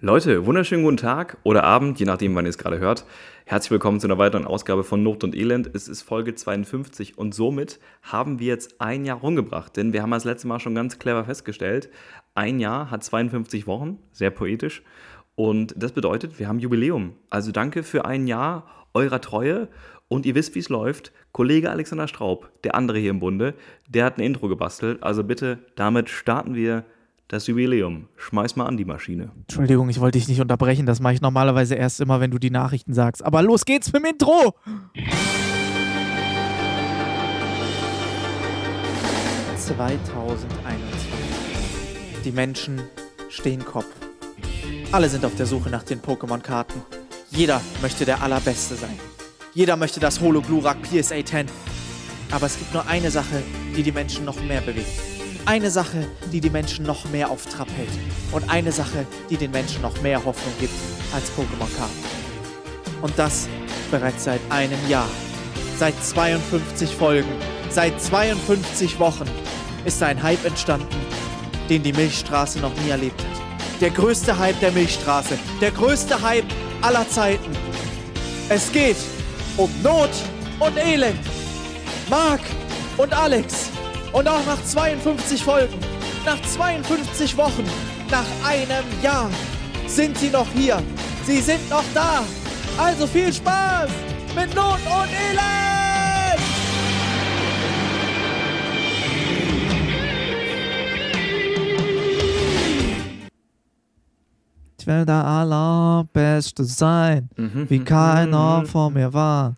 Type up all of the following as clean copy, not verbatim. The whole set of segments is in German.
Leute, wunderschönen guten Tag oder Abend, je nachdem, wann ihr es gerade hört. Herzlich willkommen zu einer weiteren Ausgabe von Not und Elend. Es ist Folge 52 und somit haben wir jetzt ein Jahr rumgebracht. Denn wir haben das letzte Mal schon ganz clever festgestellt, ein Jahr hat 52 Wochen, sehr poetisch. Und das bedeutet, wir haben Jubiläum. Also danke für ein Jahr eurer Treue. Und ihr wisst, wie es läuft. Kollege Alexander Straub, der andere hier im Bunde, der hat ein Intro gebastelt. Also bitte, damit starten wir das Jubiläum. Schmeiß mal an die Maschine. Entschuldigung, ich wollte dich nicht unterbrechen. Das mache ich normalerweise erst immer, wenn du die Nachrichten sagst. Aber los geht's mit dem Intro! 2021. Die Menschen stehen Kopf. Alle sind auf der Suche nach den Pokémon-Karten. Jeder möchte der Allerbeste sein. Jeder möchte das Holo-Glurak PSA 10. Aber es gibt nur eine Sache, die die Menschen noch mehr bewegt. Eine Sache, die die Menschen noch mehr auf Trab hält. Und eine Sache, die den Menschen noch mehr Hoffnung gibt als Pokémon-Karten. Und das bereits seit einem Jahr. Seit 52 Folgen, seit 52 Wochen ist ein Hype entstanden, den die Milchstraße noch nie erlebt hat. Der größte Hype der Milchstraße. Der größte Hype aller Zeiten. Es geht um Not und Elend. Marc und Alex. Und auch nach 52 Folgen, nach 52 Wochen, nach einem Jahr sind sie noch hier. Sie sind noch da. Also viel Spaß mit Not und Elend! Ich will der Allerbeste sein, wie keiner vor mir war.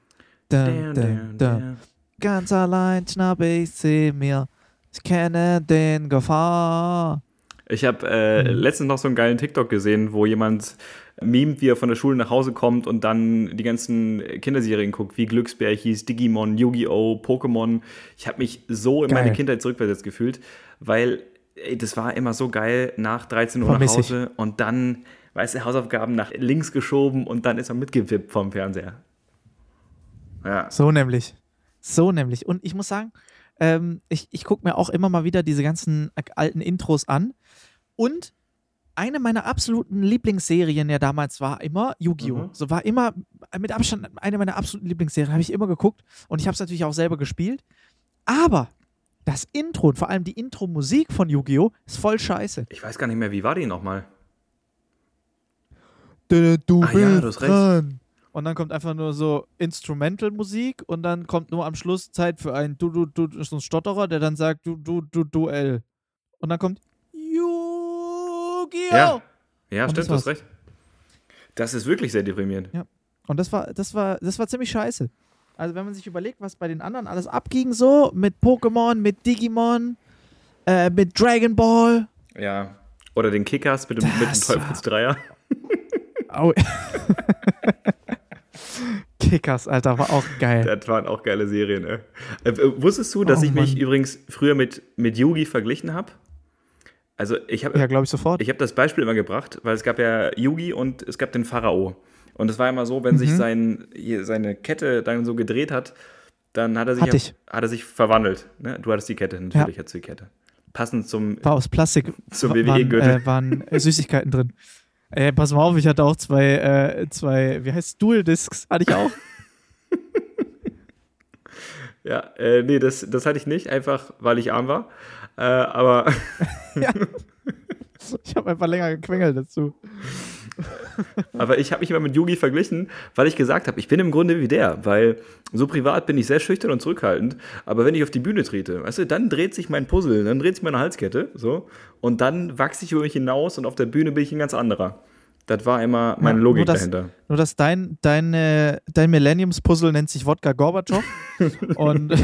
Ganz allein schnappe ich sie mir. Ich kenne den Gefahr. Ich habe letztens noch so einen geilen TikTok gesehen, wo jemand memt, wie er von der Schule nach Hause kommt und dann die ganzen Kinderserien guckt, wie Glücksbär hieß, Digimon, Yu-Gi-Oh!, Pokémon. Ich habe mich so in meine Kindheit zurückversetzt gefühlt, weil das war immer so geil, nach 13 Uhr nach Hause und dann, weißt du, Hausaufgaben nach links geschoben und dann ist er mitgewippt vom Fernseher. Ja. So nämlich. Und ich muss sagen, ich gucke mir auch immer mal wieder diese ganzen alten Intros an. Und eine meiner absoluten Lieblingsserien ja damals war immer Yu-Gi-Oh! So war immer mit Abstand eine meiner absoluten Lieblingsserien. Habe ich immer geguckt. Und ich habe es natürlich auch selber gespielt. Aber das Intro und vor allem die Intro-Musik von Yu-Gi-Oh! Ist voll scheiße. Ich weiß gar nicht mehr, wie war die nochmal? Du bist ja, du hast recht. Und dann kommt einfach nur so Instrumental-Musik und dann kommt nur am Schluss Zeit für einen Du ist so ein Stotterer, der dann sagt Duell. Und dann kommt Yu-Gi-Oh! Ja, stimmt, du hast recht. Das ist wirklich sehr deprimierend. Ja. Und das war ziemlich scheiße. Also wenn man sich überlegt, was bei den anderen alles abging so, mit Pokémon, mit Digimon, mit Dragon Ball. Ja, oder den Kickers mit dem Teufelsdreier. Oh. Kickers, Alter, war auch geil. Das waren auch geile Serien, ey. Wusstest du, dass ich mich übrigens früher mit Yugi verglichen habe? Also ja, glaube ich sofort. Ich habe das Beispiel immer gebracht, weil es gab ja Yugi und es gab den Pharao. Und es war immer so, wenn sich seine Kette dann so gedreht hat, dann hat er sich verwandelt. Ne? Du hattest die Kette, natürlich hattest du die Kette. Passend war aus Plastik, zum WWE-Gürtel. Waren Süßigkeiten drin. Ey, pass mal auf, ich hatte auch zwei, wie heißt es, Dual-Discs, hatte ich auch. Ja, nee, das hatte ich nicht, einfach weil ich arm war. Aber ja. Ich habe einfach länger gequengelt dazu. Aber ich habe mich immer mit Yugi verglichen, weil ich gesagt habe, ich bin im Grunde wie der, weil so privat bin ich sehr schüchtern und zurückhaltend, aber wenn ich auf die Bühne trete, weißt du, dann dreht sich mein Puzzle, dann dreht sich meine Halskette, so, und dann wachse ich über mich hinaus und auf der Bühne bin ich ein ganz anderer. Das war immer meine Logik dahinter. Nur, dass dein Millenniums-Puzzle nennt sich Wodka Gorbatschow und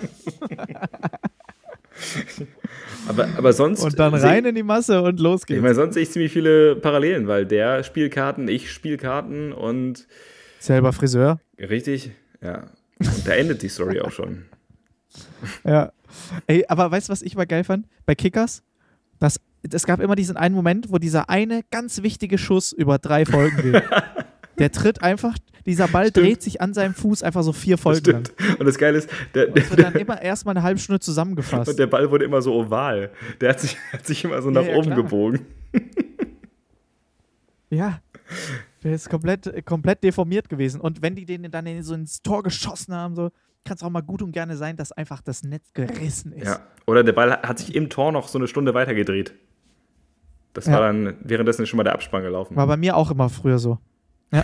aber sonst. Und dann rein in die Masse und los geht's. Ich meine, sonst sehe ich ziemlich viele Parallelen, weil der spielt Karten, ich spiele Karten und. Selber Friseur. Richtig, ja. Da endet die Story auch schon. Ja. Ey, aber weißt du, was ich mal geil fand? Bei Kickers, es gab immer diesen einen Moment, wo dieser eine ganz wichtige Schuss über 3 Folgen geht. Der tritt einfach, dieser Ball dreht sich an seinem Fuß einfach so 4 Folgen lang. Und das Geile ist, das wird dann immer erstmal eine halbe Stunde zusammengefasst. Und der Ball wurde immer so oval. Der hat sich immer so nach oben gebogen. Ja, der ist komplett deformiert gewesen. Und wenn die den dann so ins Tor geschossen haben, so, kann es auch mal gut und gerne sein, dass einfach das Netz gerissen ist. Ja. Oder der Ball hat sich im Tor noch so eine Stunde weiter gedreht. Das war dann währenddessen schon mal der Abspann gelaufen. War bei mir auch immer früher so. Ja.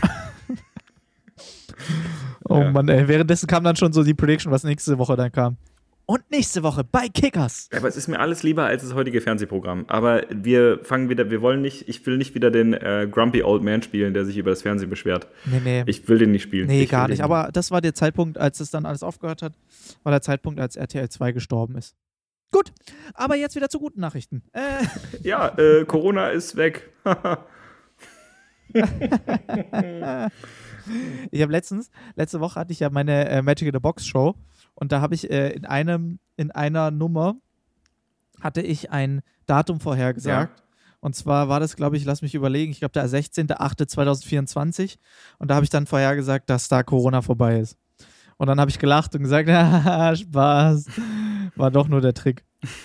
Oh Mann, ey. Währenddessen kam dann schon so die Prediction, was nächste Woche dann kam. Und nächste Woche bei Kickers. Aber es ist mir alles lieber als das heutige Fernsehprogramm. Aber wir ich will nicht wieder den Grumpy Old Man spielen, der sich über das Fernsehen beschwert. Nee. Ich will den nicht spielen. Nee, gar nicht. Aber das war der Zeitpunkt, als es dann alles aufgehört hat, war der Zeitpunkt, als RTL 2 gestorben ist. Gut, aber jetzt wieder zu guten Nachrichten. Ja, Corona ist weg. Ich habe letzte Woche hatte ich ja meine Magic in the Box Show und da habe ich in einer Nummer hatte ich ein Datum vorhergesagt. Ja. Und zwar war das, glaube ich, lass mich überlegen, ich glaube der 16.08.2024 und da habe ich dann vorhergesagt, dass da Corona vorbei ist. Und dann habe ich gelacht und gesagt, Spaß, war doch nur der Trick.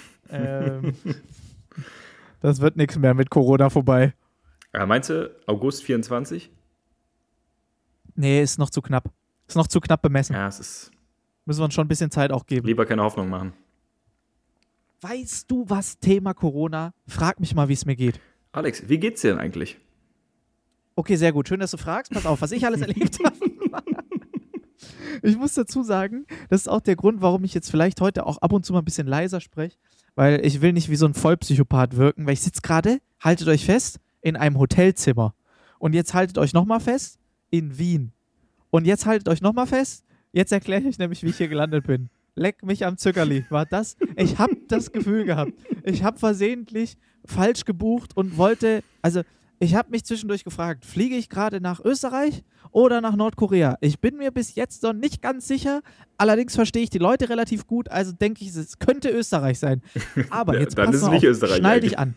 Das wird nichts mehr mit Corona vorbei. Ja, meinst du August 24? Nee, ist noch zu knapp. Ist noch zu knapp bemessen. Ja, es ist. Müssen wir uns schon ein bisschen Zeit auch geben. Lieber keine Hoffnung machen. Weißt du was, Thema Corona? Frag mich mal, wie es mir geht. Alex, wie geht's dir denn eigentlich? Okay, sehr gut. Schön, dass du fragst. Pass auf, was ich alles erlebt habe. Ich muss dazu sagen, das ist auch der Grund, warum ich jetzt vielleicht heute auch ab und zu mal ein bisschen leiser spreche, weil ich will nicht wie so ein Vollpsychopath wirken, weil ich sitze gerade, haltet euch fest, in einem Hotelzimmer. Und jetzt haltet euch nochmal fest, in Wien. Und jetzt haltet euch nochmal fest, jetzt erkläre ich euch nämlich, wie ich hier gelandet bin. Leck mich am Zuckerli. War das? Ich habe das Gefühl gehabt. Ich habe versehentlich falsch gebucht und wollte, also ich habe mich zwischendurch gefragt, fliege ich gerade nach Österreich oder nach Nordkorea? Ich bin mir bis jetzt noch nicht ganz sicher, allerdings verstehe ich die Leute relativ gut, also denke ich, es könnte Österreich sein. Aber jetzt dann pass ist mal es nicht auf, Österreich schnall eigentlich. dich an.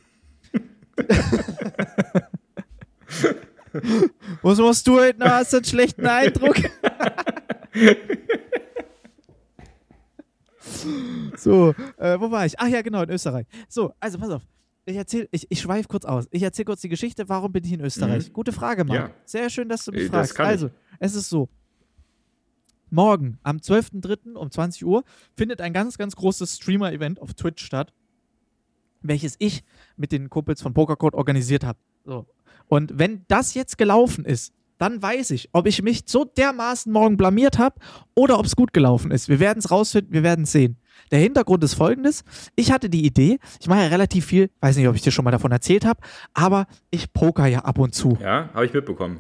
Was machst du heute noch? Hast du einen schlechten Eindruck? So, wo war ich? Ach ja, genau, in Österreich. So, also pass auf. Ich schweife kurz aus. Ich erzähle kurz die Geschichte, warum bin ich in Österreich? Gute Frage, Mann. Ja. Sehr schön, dass du mich fragst. Also, es ist so. Morgen, am 12.03. um 20 Uhr, findet ein ganz, ganz großes Streamer-Event auf Twitch statt, welches ich mit den Kumpels von Pokercode organisiert habe. So. Und wenn das jetzt gelaufen ist, dann weiß ich, ob ich mich so dermaßen morgen blamiert habe oder ob es gut gelaufen ist. Wir werden es rausfinden, wir werden es sehen. Der Hintergrund ist folgendes. Ich hatte die Idee, ich mache ja relativ viel, weiß nicht, ob ich dir schon mal davon erzählt habe, aber ich poker ja ab und zu. Ja, habe ich mitbekommen.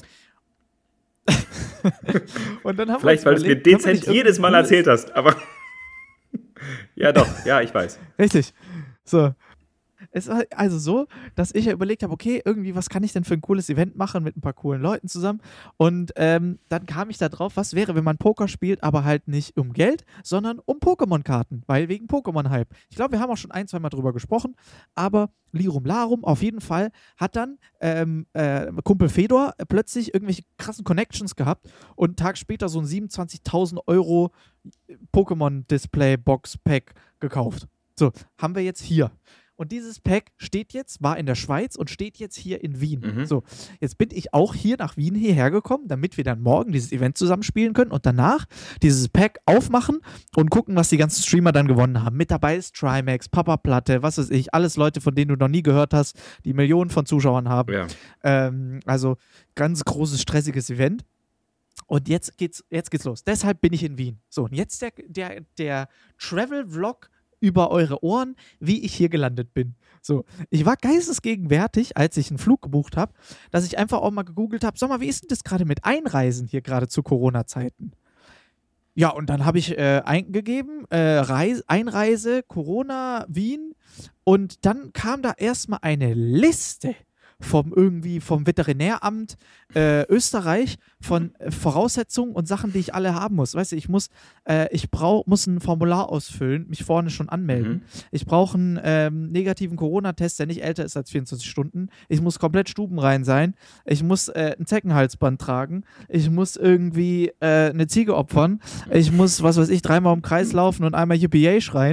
Und dann haben vielleicht, weil du es mir dezent jedes Mal erzählt hast, aber ja doch, ja, ich weiß. Richtig. So. Es war also so, dass ich ja überlegt habe, okay, irgendwie, was kann ich denn für ein cooles Event machen mit ein paar coolen Leuten zusammen? Und dann kam ich da drauf, was wäre, wenn man Poker spielt, aber halt nicht um Geld, sondern um Pokémon-Karten, weil wegen Pokémon-Hype. Ich glaube, wir haben auch schon ein, zwei Mal drüber gesprochen, aber Lirum Larum, auf jeden Fall hat dann Kumpel Fedor plötzlich irgendwelche krassen Connections gehabt und einen Tag später so ein 27.000 € Pokémon-Display-Box-Pack gekauft. So, haben wir jetzt hier. Und dieses Pack war in der Schweiz und steht jetzt hier in Wien. Mhm. So, jetzt bin ich auch hier nach Wien hierher gekommen, damit wir dann morgen dieses Event zusammenspielen können und danach dieses Pack aufmachen und gucken, was die ganzen Streamer dann gewonnen haben. Mit dabei ist Trimax, Papa Platte, was weiß ich, alles Leute, von denen du noch nie gehört hast, die Millionen von Zuschauern haben. Ja. Also ganz großes, stressiges Event. Und jetzt geht's los. Deshalb bin ich in Wien. So, und jetzt der Travel-Vlog über eure Ohren, wie ich hier gelandet bin. So, ich war geistesgegenwärtig, als ich einen Flug gebucht habe, dass ich einfach auch mal gegoogelt habe, sag mal, wie ist denn das gerade mit Einreisen hier gerade zu Corona-Zeiten? Ja, und dann habe ich eingegeben, Einreise, Corona, Wien, und dann kam da erstmal eine Liste vom Veterinäramt Österreich von Voraussetzungen und Sachen, die ich alle haben muss. Weißt du, ich muss ein Formular ausfüllen, mich vorne schon anmelden. Mhm. Ich brauche einen negativen Corona-Test, der nicht älter ist als 24 Stunden. Ich muss komplett stubenrein sein. Ich muss ein Zeckenhalsband tragen. Ich muss irgendwie eine Ziege opfern. Ich muss, was weiß ich, 3-mal im Kreis laufen und einmal Yippie schreien.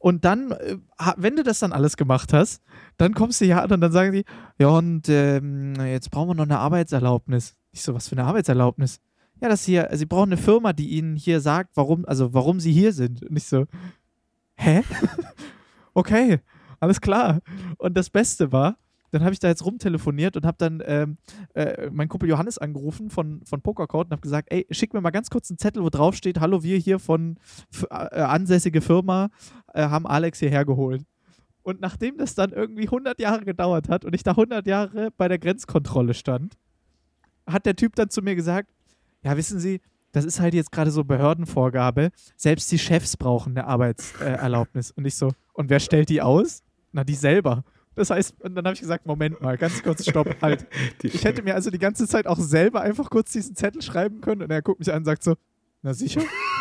Und dann, wenn du das dann alles gemacht hast, dann kommst du hier an und dann sagen die, ja, und jetzt brauchen wir noch eine Arbeitserlaubnis. Ich so, was für eine Arbeitserlaubnis? Ja, das hier, sie brauchen eine Firma, die ihnen hier sagt, warum sie hier sind. Und ich so, hä? Okay, alles klar. Und das Beste war, dann habe ich da jetzt rumtelefoniert und habe dann meinen Kumpel Johannes angerufen von PokerCode und habe gesagt, ey, schick mir mal ganz kurz einen Zettel, wo drauf steht, hallo, wir hier von ansässige Firma haben Alex hierher geholt. Und nachdem das dann irgendwie 100 Jahre gedauert hat und ich da 100 Jahre bei der Grenzkontrolle stand, hat der Typ dann zu mir gesagt, ja, wissen Sie, das ist halt jetzt gerade so Behördenvorgabe, selbst die Chefs brauchen eine Arbeitserlaubnis. Und ich so, und wer stellt die aus? Na, die selber. Das heißt, und dann habe ich gesagt, Moment mal, ganz kurz, stopp, halt. Ich hätte mir also die ganze Zeit auch selber einfach kurz diesen Zettel schreiben können und er guckt mich an und sagt so, na sicher?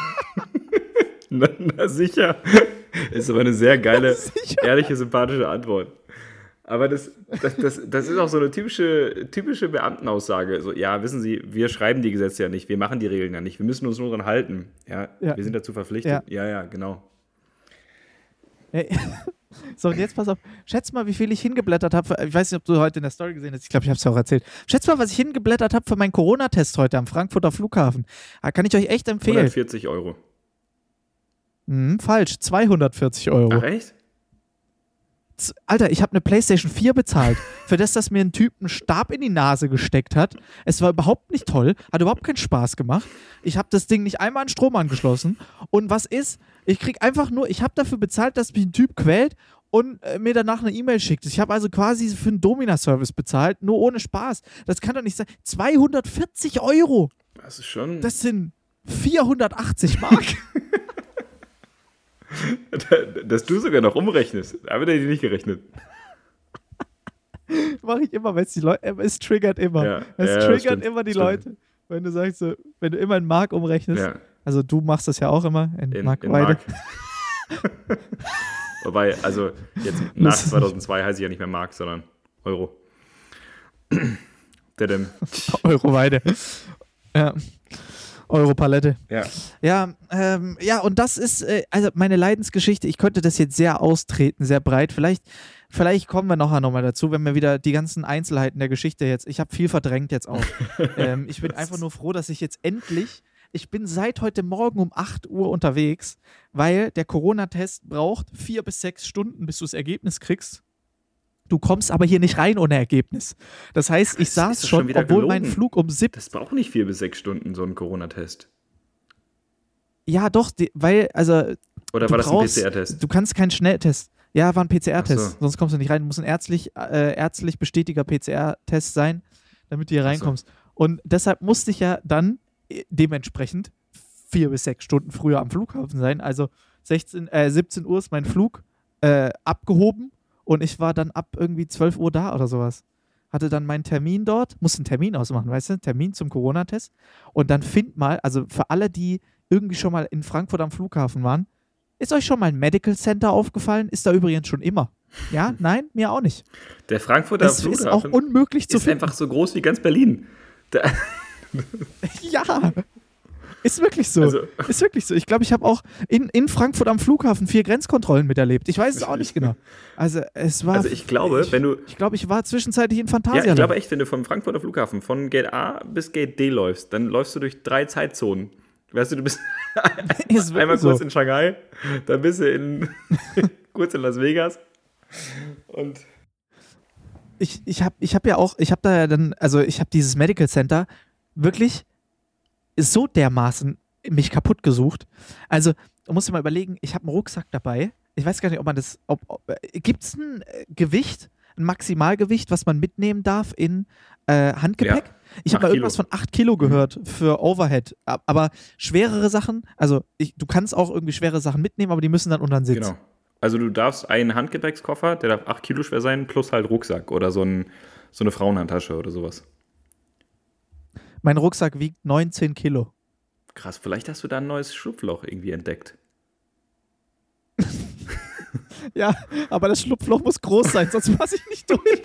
Na sicher. Ist aber eine sehr geile, ehrliche, sympathische Antwort. Aber das ist auch so eine typische Beamtenaussage. So, ja, wissen Sie, wir schreiben die Gesetze ja nicht, wir machen die Regeln ja nicht, wir müssen uns nur dran halten. Ja. Wir sind dazu verpflichtet. Ja, genau. Hey. So, und jetzt pass auf. Schätz mal, wie viel ich hingeblättert habe. Ich weiß nicht, ob du heute in der Story gesehen hast. Ich glaube, ich habe es ja auch erzählt. Schätz mal, was ich hingeblättert habe für meinen Corona-Test heute am Frankfurter Flughafen. Kann ich euch echt empfehlen. 140 Euro. Falsch. 240 Euro. Ach, echt? Alter, ich habe eine PlayStation 4 bezahlt, für das mir ein Typ einen Stab in die Nase gesteckt hat. Es war überhaupt nicht toll, hat überhaupt keinen Spaß gemacht. Ich habe das Ding nicht einmal an Strom angeschlossen. Und was ist? Ich habe dafür bezahlt, dass mich ein Typ quält und mir danach eine E-Mail schickt. Ich habe also quasi für einen Domina-Service bezahlt, nur ohne Spaß. Das kann doch nicht sein. 240 Euro. Das ist schon... Das sind 480 Mark. Dass du sogar noch umrechnest. Da wird er dir nicht gerechnet. Mache ich immer, weil es triggert immer. Ja, es triggert immer die Leute. Wenn du sagst, so, wenn du immer in Mark umrechnest. Ja. Also du machst das ja auch immer in Mark. Wobei, also jetzt nach 2002 heiße ich ja nicht mehr Mark, sondern Euro. Euro-Weide. Ja. Euro-Palette. Ja. Ja, und das ist also meine Leidensgeschichte. Ich könnte das jetzt sehr austreten, sehr breit. Vielleicht kommen wir nachher nochmal dazu, wenn wir wieder die ganzen Einzelheiten der Geschichte jetzt. Ich habe viel verdrängt jetzt auch. Ich bin einfach nur froh, dass ich jetzt endlich. Ich bin seit heute Morgen um 8 Uhr unterwegs, weil der Corona-Test braucht 4 bis 6 Stunden, bis du das Ergebnis kriegst. Du kommst aber hier nicht rein ohne Ergebnis. Das heißt, ich saß schon, obwohl mein Flug um 7... Das braucht nicht 4 bis 6 Stunden, so ein Corona-Test. Ja, doch, weil, also... Oder war das ein PCR-Test? Du kannst keinen Schnelltest. Ja, war ein PCR-Test. So. Sonst kommst du nicht rein. Du musst ein ärztlich bestätigter PCR-Test sein, damit du hier reinkommst. Und deshalb musste ich ja dann dementsprechend 4 bis 6 Stunden früher am Flughafen sein. Also 17 Uhr ist mein Flug abgehoben. Und ich war dann ab irgendwie 12 Uhr da oder sowas. Hatte dann meinen Termin dort, musste einen Termin ausmachen, weißt du? Termin zum Corona-Test. Und dann also für alle, die irgendwie schon mal in Frankfurt am Flughafen waren, ist euch schon mal ein Medical Center aufgefallen? Ist da übrigens schon immer. Ja? Nein? Mir auch nicht. Der Frankfurter Flughafen ist auch unmöglich zu finden. Ist einfach so groß wie ganz Berlin. Ja. Ist wirklich so. Ist wirklich so. Ich glaube, ich habe auch in Frankfurt am Flughafen 4 Grenzkontrollen miterlebt. Ich weiß es auch nicht genau. Also es war. Also ich glaube, ich war zwischenzeitlich in Phantasialand. Ja, ich glaube echt, wenn du vom Frankfurter Flughafen von Gate A bis Gate D läufst, dann läufst du durch 3 Zeitzonen. Weißt du bist einmal kurz in Shanghai, dann bist du kurz in Las Vegas und ich habe dieses Medical Center wirklich so dermaßen mich kaputt gesucht. Also, du musst dir mal überlegen, ich habe einen Rucksack dabei. Ich weiß gar nicht, gibt es ein Gewicht, ein Maximalgewicht, was man mitnehmen darf in Handgepäck? Ja, ich habe mal irgendwas von 8 Kilo gehört für Overhead. Aber schwerere Sachen, also du kannst auch irgendwie schwere Sachen mitnehmen, aber die müssen dann unter den Sitz. Genau. Also du darfst einen Handgepäckskoffer, der darf 8 Kilo schwer sein, plus halt Rucksack oder so eine Frauenhandtasche oder sowas. Mein Rucksack wiegt 19 Kilo. Krass, vielleicht hast du da ein neues Schlupfloch irgendwie entdeckt. Ja, aber das Schlupfloch muss groß sein, sonst passe ich nicht durch.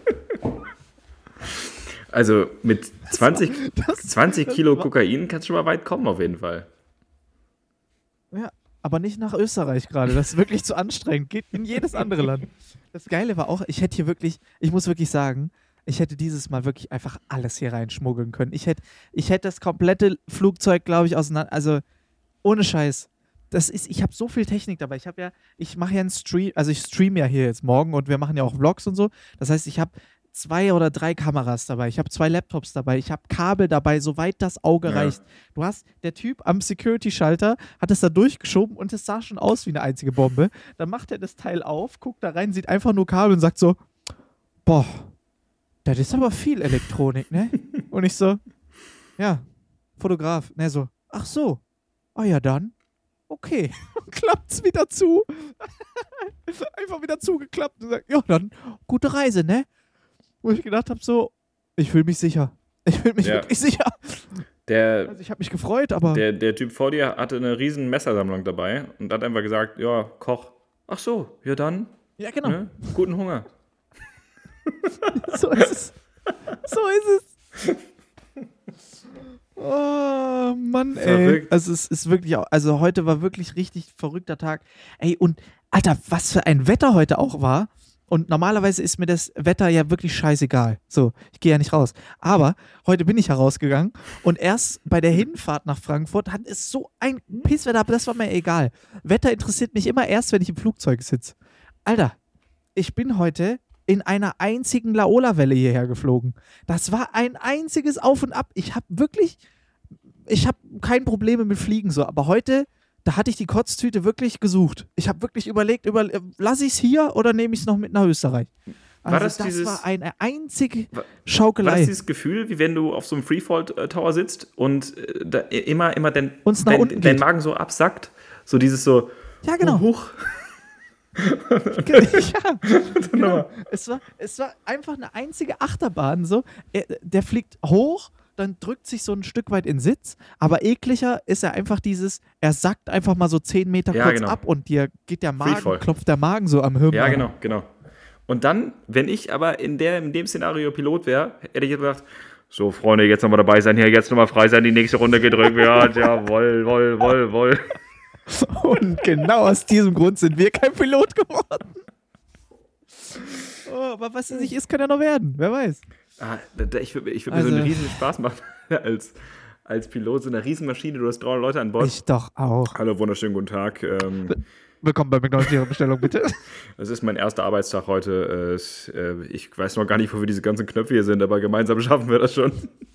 Also mit 20 Kilo Kokain kannst du schon mal weit kommen auf jeden Fall. Ja, aber nicht nach Österreich gerade. Das ist wirklich zu anstrengend. Geht in jedes andere Land. Das Geile war auch, ich muss wirklich sagen, ich hätte dieses Mal wirklich einfach alles hier reinschmuggeln können. Ich hätte das komplette Flugzeug, glaube ich, auseinander, also ohne Scheiß. Ich habe so viel Technik dabei. Ich mache ja einen Stream, also ich streame ja hier jetzt morgen und wir machen ja auch Vlogs und so. Das heißt, ich habe 2 oder 3 Kameras dabei. Ich habe 2 Laptops dabei. Ich habe Kabel dabei, soweit das Auge reicht. Der Typ am Security-Schalter hat es da durchgeschoben und es sah schon aus wie eine einzige Bombe. Dann macht er das Teil auf, guckt da rein, sieht einfach nur Kabel und sagt so, boah, das ist aber viel Elektronik, ne? Und ich so, ja, Fotograf. Ne, so, ach so, ja dann, okay. Klappt's wieder zu. Einfach wieder zugeklappt und sagt, ja dann, gute Reise, ne? Wo ich gedacht habe, so, ich fühle mich sicher. Ich fühle mich wirklich sicher. Also ich habe mich gefreut, aber... Der Typ vor dir hatte eine riesen Messersammlung dabei und hat einfach gesagt, ja, Koch. Ach so, ja dann. Ja, genau. Ne? Guten Hunger. So ist es. Oh, Mann, ey. Verrückt. Also es ist wirklich, also heute war wirklich richtig verrückter Tag. Ey, und Alter, was für ein Wetter heute auch war. Und normalerweise ist mir das Wetter ja wirklich scheißegal. So, ich gehe ja nicht raus. Aber heute bin ich herausgegangen und erst bei der Hinfahrt nach Frankfurt hat es so ein Pisswetter, aber das war mir egal. Wetter interessiert mich immer erst, wenn ich im Flugzeug sitze. Alter, ich bin heute in einer einzigen Laola-Welle hierher geflogen. Das war ein einziges Auf und Ab. Ich habe kein Problem mit Fliegen so, aber heute, da hatte ich die Kotztüte wirklich gesucht. Ich habe wirklich überlegt, lasse ich es hier oder nehme ich es noch mit nach Österreich? Also das war eine einzige Schaukelei. War das dieses Gefühl, wie wenn du auf so einem Freefall-Tower sitzt und da immer dein Magen so absackt? So dieses so, ja, genau. Huch. Ja, genau. Es war einfach eine einzige Achterbahn. So. Der fliegt hoch, dann drückt sich so ein Stück weit in Sitz, aber ekliger ist er einfach er sackt einfach mal so 10 Meter kurz ab und dir geht der Magen, klopft der Magen so am Hirn. Ja, genau. Und dann, wenn ich aber in dem Szenario Pilot wäre, hätte ich gesagt, so Freunde, jetzt nochmal dabei sein, hier jetzt nochmal frei sein, die nächste Runde gedrückt wird, jawohl. Und genau aus diesem Grund sind wir kein Pilot geworden. Oh, aber was es nicht ist, kann ja noch werden. Wer weiß. Ich würde mir so einen riesen Spaß machen als Pilot, so eine Riesenmaschine, du hast 300 Leute an Bord. Ich doch auch. Hallo, wunderschönen guten Tag. Willkommen bei McDonald's, Ihre Bestellung, bitte. Das ist mein erster Arbeitstag heute. Ich weiß noch gar nicht, wofür diese ganzen Knöpfe hier sind, aber gemeinsam schaffen wir das schon.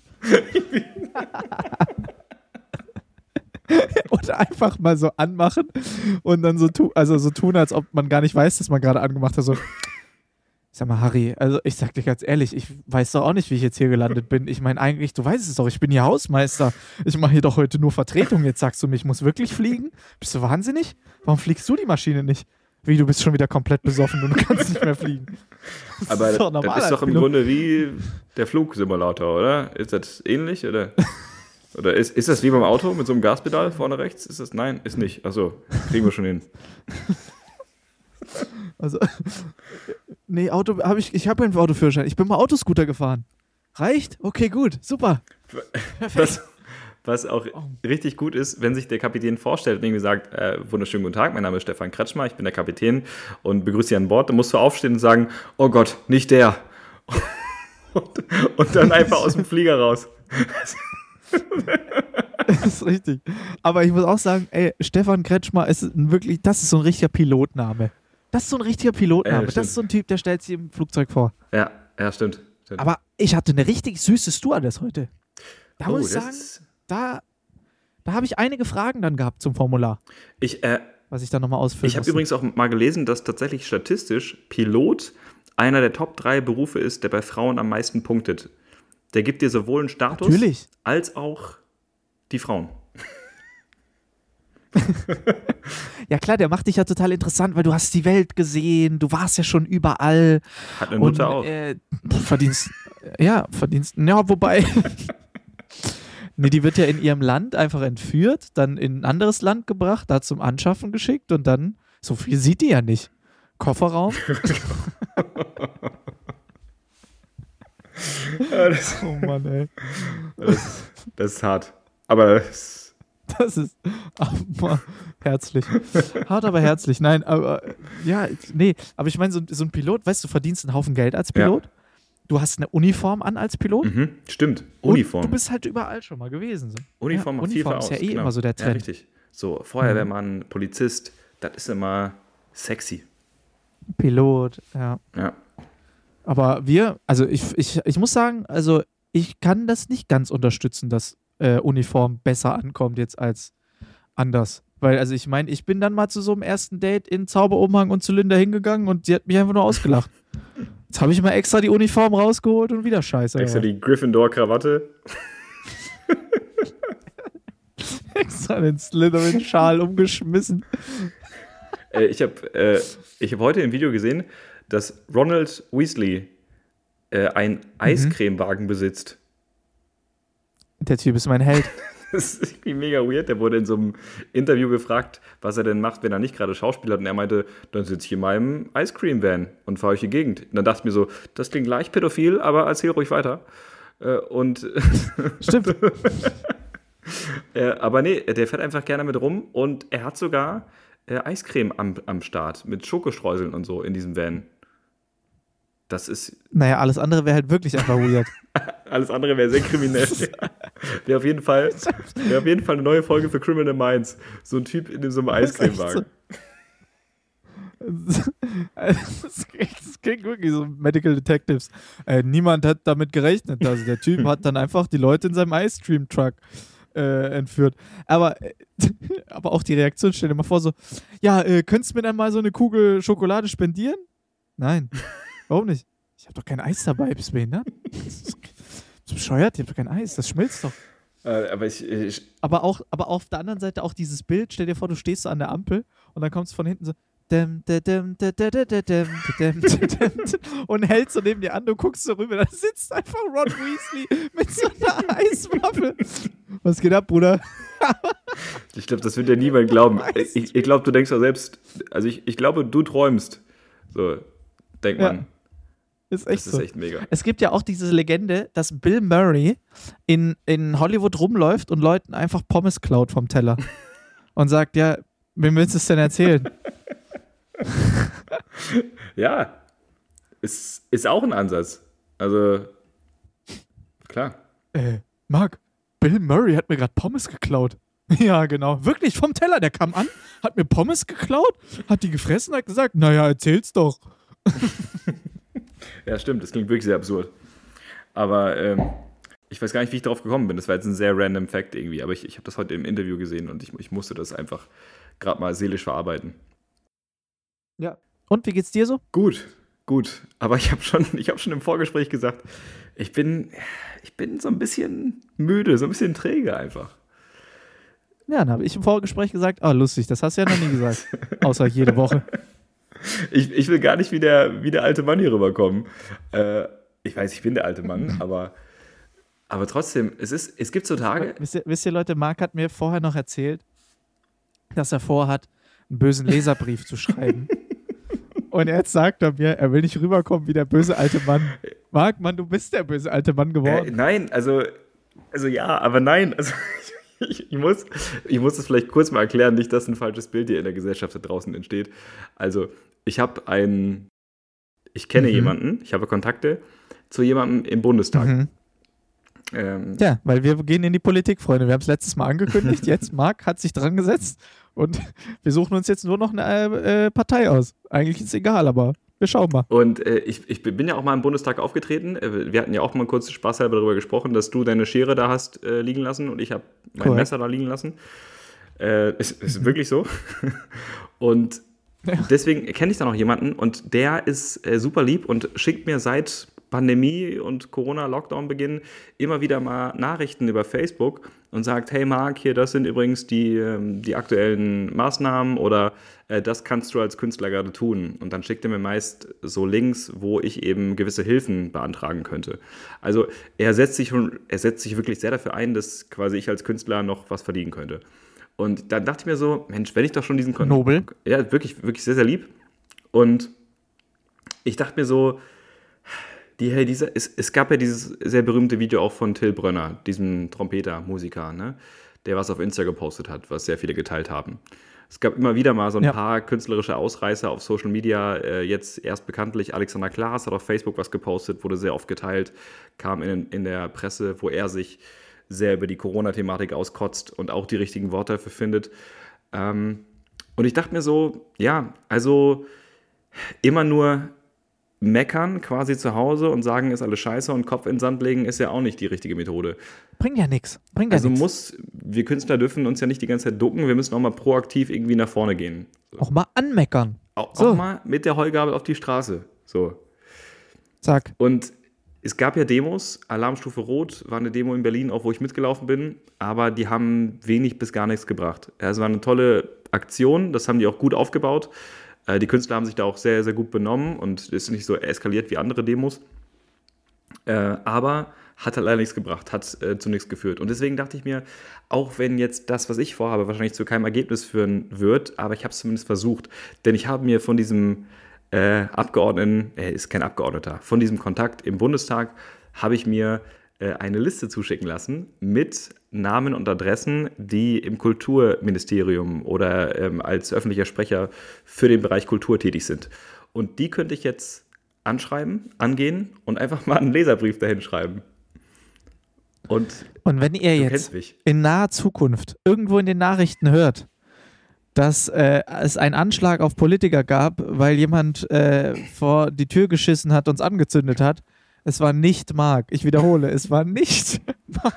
Oder einfach mal so anmachen und dann so tun, als ob man gar nicht weiß, dass man gerade angemacht hat. So, sag mal, Harry, also ich sag dir ganz ehrlich, ich weiß doch auch nicht, wie ich jetzt hier gelandet bin. Ich meine eigentlich, du weißt es doch, ich bin hier Hausmeister. Ich mache hier doch heute nur Vertretung. Jetzt sagst du mir, ich muss wirklich fliegen? Bist du wahnsinnig? Warum fliegst du die Maschine nicht? Wie, du bist schon wieder komplett besoffen und du kannst nicht mehr fliegen. Aber das ist doch im Grunde wie der Flugsimulator, oder? Ist das ähnlich, oder? Oder ist das wie beim Auto mit so einem Gaspedal vorne rechts? Ist das? Nein, ist nicht. Achso, kriegen wir schon hin. Also, nee, ich habe keinen Autoführerschein. Ich bin mal Autoscooter gefahren. Reicht? Okay, gut, super. Was auch richtig gut ist, wenn sich der Kapitän vorstellt und irgendwie sagt, wunderschönen guten Tag, mein Name ist Stefan Kretschmer, ich bin der Kapitän und begrüße Sie an Bord. Dann musst du aufstehen und sagen, oh Gott, nicht der. Und dann einfach aus dem Flieger raus. Das ist richtig. Aber ich muss auch sagen, Stefan Kretschmer das ist so ein richtiger Pilotname. Das ist so ein richtiger Pilotname. Das ist so ein Typ, der stellt sich im Flugzeug vor. Ja, stimmt. Aber ich hatte eine richtig süße Stewardess heute. Da muss ich sagen, da habe ich einige Fragen dann gehabt zum Formular. Was ich dann nochmal ausfüllen Ich habe übrigens auch mal gelesen, dass tatsächlich statistisch Pilot einer der Top 3 Berufe ist, der bei Frauen am meisten punktet. Der gibt dir sowohl einen Status als auch die Frauen. Ja klar, der macht dich ja total interessant, weil du hast die Welt gesehen, du warst ja schon überall. Hat eine Mutter auch. Verdienst, wobei. Nee, die wird ja in ihrem Land einfach entführt, dann in ein anderes Land gebracht, da zum Anschaffen geschickt und dann, so viel sieht die ja nicht. Kofferraum. Oh Mann, ey. Das ist hart. Aber Das ist aber herzlich. Hart, aber herzlich. Nein, aber ja, nee. Aber ich meine, so ein Pilot, weißt du, verdienst einen Haufen Geld als Pilot. Ja. Du hast eine Uniform an als Pilot. Stimmt, Uniform. Und du bist halt überall schon mal gewesen. So. Uniform macht viel aus. Ist ja immer so der Trend. Ja, richtig. So, Feuerwehrmann, Polizist, das ist immer sexy. Pilot, ja. Aber ich muss sagen, also ich kann das nicht ganz unterstützen, dass Uniform besser ankommt jetzt als anders. Weil, also ich meine, ich bin dann mal zu so einem ersten Date in Zauberumhang und Zylinder hingegangen und sie hat mich einfach nur ausgelacht. Jetzt habe ich mal extra die Uniform rausgeholt und wieder scheiße. Extra die Gryffindor-Krawatte. Extra den Slytherin-Schal umgeschmissen. Ich hab heute im Video gesehen, dass Ronald Weasley einen Eiscremewagen besitzt. Der Typ ist mein Held. Das ist irgendwie mega weird. Der wurde in so einem Interview gefragt, was er denn macht, wenn er nicht gerade Schauspieler hat. Und er meinte, dann sitze ich in meinem Ice Cream Van und fahre durch die Gegend. Und dann dachte ich mir so, das klingt leicht pädophil, aber erzähl ruhig weiter. Stimmt. Aber nee, der fährt einfach gerne mit rum und er hat sogar Eiscreme am Start mit Schokostreuseln und so in diesem Van. Das ist... Naja, alles andere wäre halt wirklich einfach weird. Alles andere wäre sehr kriminell. Wäre auf jeden Fall eine neue Folge für Criminal Minds. So ein Typ in so einem Eiscremewagen. Das klingt wirklich so Medical Detectives. Niemand hat damit gerechnet. Also der Typ hat dann einfach die Leute in seinem Ice Cream Truck entführt. Aber auch die Reaktion, stell dir mal vor, so, ja, könntest du mir dann mal so eine Kugel Schokolade spendieren? Nein. Warum nicht? Ich habe doch kein Eis dabei, bist du behindert? Bist du bescheuert? Ich habe doch kein Eis, das schmilzt doch. Aber auch auf der anderen Seite auch dieses Bild, stell dir vor, du stehst so an der Ampel und dann kommst du von hinten so und hältst so neben dir an, du guckst so rüber, da sitzt einfach Ron Weasley mit so einer Eiswaffe. Was geht ab, Bruder? Ich glaube, das wird dir niemand glauben. Ich glaube, du denkst doch selbst, also ich glaube, du träumst. So, denkt man. Ist echt das so. Ist echt mega. Es gibt ja auch diese Legende, dass Bill Murray in Hollywood rumläuft und Leuten einfach Pommes klaut vom Teller. Und sagt, ja, wem willst du es denn erzählen? Ja, ist auch ein Ansatz. Also, klar. Marc, Bill Murray hat mir gerade Pommes geklaut. Ja, genau. Wirklich vom Teller. Der kam an, hat mir Pommes geklaut, hat die gefressen und hat gesagt, naja, erzähl's doch. Ja, stimmt. Das klingt wirklich sehr absurd. Aber ich weiß gar nicht, wie ich darauf gekommen bin. Das war jetzt ein sehr random Fact irgendwie. Aber ich habe das heute im Interview gesehen und ich musste das einfach gerade mal seelisch verarbeiten. Ja. Und, wie geht's dir so? Gut. Aber ich habe schon im Vorgespräch gesagt, ich bin so ein bisschen müde, so ein bisschen träge einfach. Ja, dann habe ich im Vorgespräch gesagt, lustig, das hast du ja noch nie gesagt. Außer jede Woche. Ich will gar nicht wie der alte Mann hier rüberkommen. Ich weiß, ich bin der alte Mann, aber trotzdem, es gibt so Tage... Wisst ihr, Leute, Marc hat mir vorher noch erzählt, dass er vorhat, einen bösen Leserbrief zu schreiben. Und jetzt sagt er mir, er will nicht rüberkommen wie der böse alte Mann. Marc, Mann, du bist der böse alte Mann geworden. Nein, also ja, aber nein. Also ich muss das vielleicht kurz mal erklären, nicht, dass ein falsches Bild hier in der Gesellschaft da draußen entsteht. Also ich kenne jemanden, ich habe Kontakte zu jemandem im Bundestag. Ja, weil wir gehen in die Politik, Freunde. Wir haben es letztes Mal angekündigt. Jetzt, Marc hat sich dran gesetzt und wir suchen uns jetzt nur noch eine Partei aus. Eigentlich ist es egal, aber wir schauen mal. Und ich bin ja auch mal im Bundestag aufgetreten. Wir hatten ja auch mal kurz spaßhalber darüber gesprochen, dass du deine Schere da hast liegen lassen und ich habe mein Messer da liegen lassen. Ist wirklich so. Und deswegen kenne ich da noch jemanden und der ist super lieb und schickt mir seit Pandemie und Corona-Lockdown-Beginn immer wieder mal Nachrichten über Facebook und sagt, hey Marc, hier, das sind übrigens die aktuellen Maßnahmen oder das kannst du als Künstler gerade tun. Und dann schickt er mir meist so Links, wo ich eben gewisse Hilfen beantragen könnte. Also er setzt sich wirklich sehr dafür ein, dass quasi ich als Künstler noch was verdienen könnte. Und dann dachte ich mir so, Mensch, wenn ich doch schon diesen... Nobel. Ja, wirklich, wirklich sehr, sehr lieb. Und ich dachte mir so, es gab ja dieses sehr berühmte Video auch von Till Brönner, diesem Trompeter, Musiker, ne? der was auf Insta gepostet hat, was sehr viele geteilt haben. Es gab immer wieder mal so ein paar künstlerische Ausreißer auf Social Media. Jetzt erst bekanntlich Alexander Klaas hat auf Facebook was gepostet, wurde sehr oft geteilt, kam in der Presse, wo er sich sehr über die Corona-Thematik auskotzt und auch die richtigen Worte dafür findet. Und ich dachte mir so, ja, also immer nur meckern quasi zu Hause und sagen, ist alles scheiße und Kopf in den Sand legen, ist ja auch nicht die richtige Methode. Bringt ja nichts. Wir Künstler dürfen uns ja nicht die ganze Zeit ducken, wir müssen auch mal proaktiv irgendwie nach vorne gehen. So. Auch mal anmeckern. Auch mal mit der Heugabel auf die Straße. So. Zack. Und es gab ja Demos, Alarmstufe Rot war eine Demo in Berlin, auch wo ich mitgelaufen bin, aber die haben wenig bis gar nichts gebracht. Ja, es war eine tolle Aktion, das haben die auch gut aufgebaut. Die Künstler haben sich da auch sehr, sehr gut benommen und es ist nicht so eskaliert wie andere Demos. Aber hat halt leider nichts gebracht, hat zu nichts geführt. Und deswegen dachte ich mir, auch wenn jetzt das, was ich vorhabe, wahrscheinlich zu keinem Ergebnis führen wird, aber ich habe es zumindest versucht. Denn ich habe mir von diesem Abgeordneten, er ist kein Abgeordneter, von diesem Kontakt im Bundestag habe ich mir eine Liste zuschicken lassen mit Namen und Adressen, die im Kulturministerium oder als öffentlicher Sprecher für den Bereich Kultur tätig sind. Und die könnte ich jetzt angehen und einfach mal einen Leserbrief dahin schreiben. Und wenn ihr jetzt in naher Zukunft irgendwo in den Nachrichten hört, dass es einen Anschlag auf Politiker gab, weil jemand vor die Tür geschissen hat und uns angezündet hat, es war nicht Marc. Ich wiederhole, es war nicht Marc.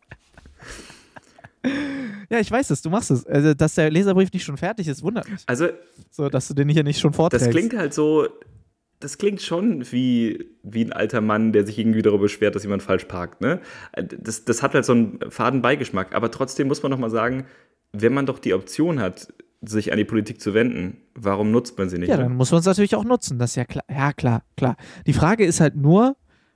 Ja, ich weiß es, du machst es. Also, dass der Leserbrief nicht schon fertig ist, wundert mich. Also, so, dass du den hier nicht schon vorträgst. Das klingt halt so, das klingt schon wie ein alter Mann, der sich irgendwie darüber beschwert, dass jemand falsch parkt. Ne? Das hat halt so einen faden Beigeschmack. Aber trotzdem muss man doch mal sagen, wenn man doch die Option hat, sich an die Politik zu wenden, warum nutzt man sie nicht? Ja, dann muss man es natürlich auch nutzen, das ist ja klar. Ja, klar. Die Frage ist halt nur,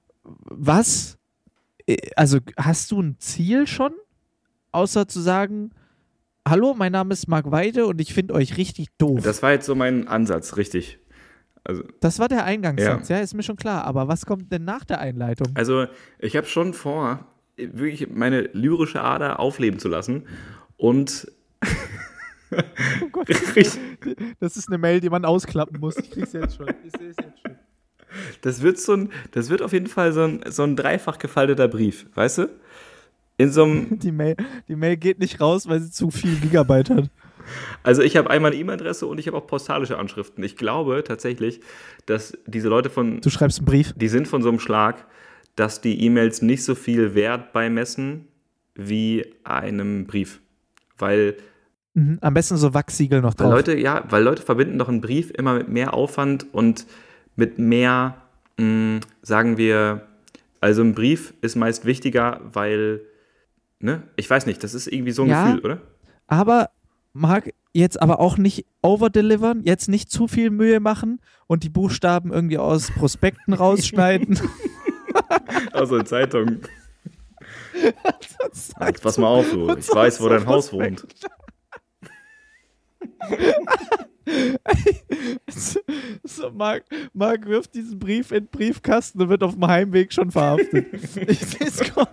also hast du ein Ziel schon, außer zu sagen, hallo, mein Name ist Marc Weide und ich finde euch richtig doof. Das war jetzt so mein Ansatz, richtig. Also, das war der Eingangssatz, ja, ist mir schon klar. Aber was kommt denn nach der Einleitung? Also ich habe schon vor, wirklich meine lyrische Ader aufleben zu lassen und oh Gott, das ist eine Mail, die man ausklappen muss. Ich krieg's jetzt schon. Ich sehe es jetzt schon. Das wird auf jeden Fall so ein dreifach gefalteter Brief, weißt du? In so einem die Mail geht nicht raus, weil sie zu viel Gigabyte hat. Also ich habe einmal eine E-Mail-Adresse und ich habe auch postalische Anschriften. Ich glaube tatsächlich, dass diese Leute Du schreibst einen Brief? Die sind von so einem Schlag, dass die E-Mails nicht so viel Wert beimessen wie einem Brief. Weil am besten so Wachssiegel noch drauf. Weil Leute verbinden doch einen Brief immer mit mehr Aufwand und mit mehr, sagen wir, also ein Brief ist meist wichtiger, weil, ne, ich weiß nicht, das ist irgendwie so ein Gefühl, oder? Aber Marc, jetzt aber auch nicht overdelivern, jetzt nicht zu viel Mühe machen und die Buchstaben irgendwie aus Prospekten rausschneiden. Also in Zeitungen. Jetzt pass mal auf, du. Ich weiß, wo dein Haus wohnt. So, Marc wirft diesen Brief in den Briefkasten und wird auf dem Heimweg schon verhaftet. Ich seh's kommen.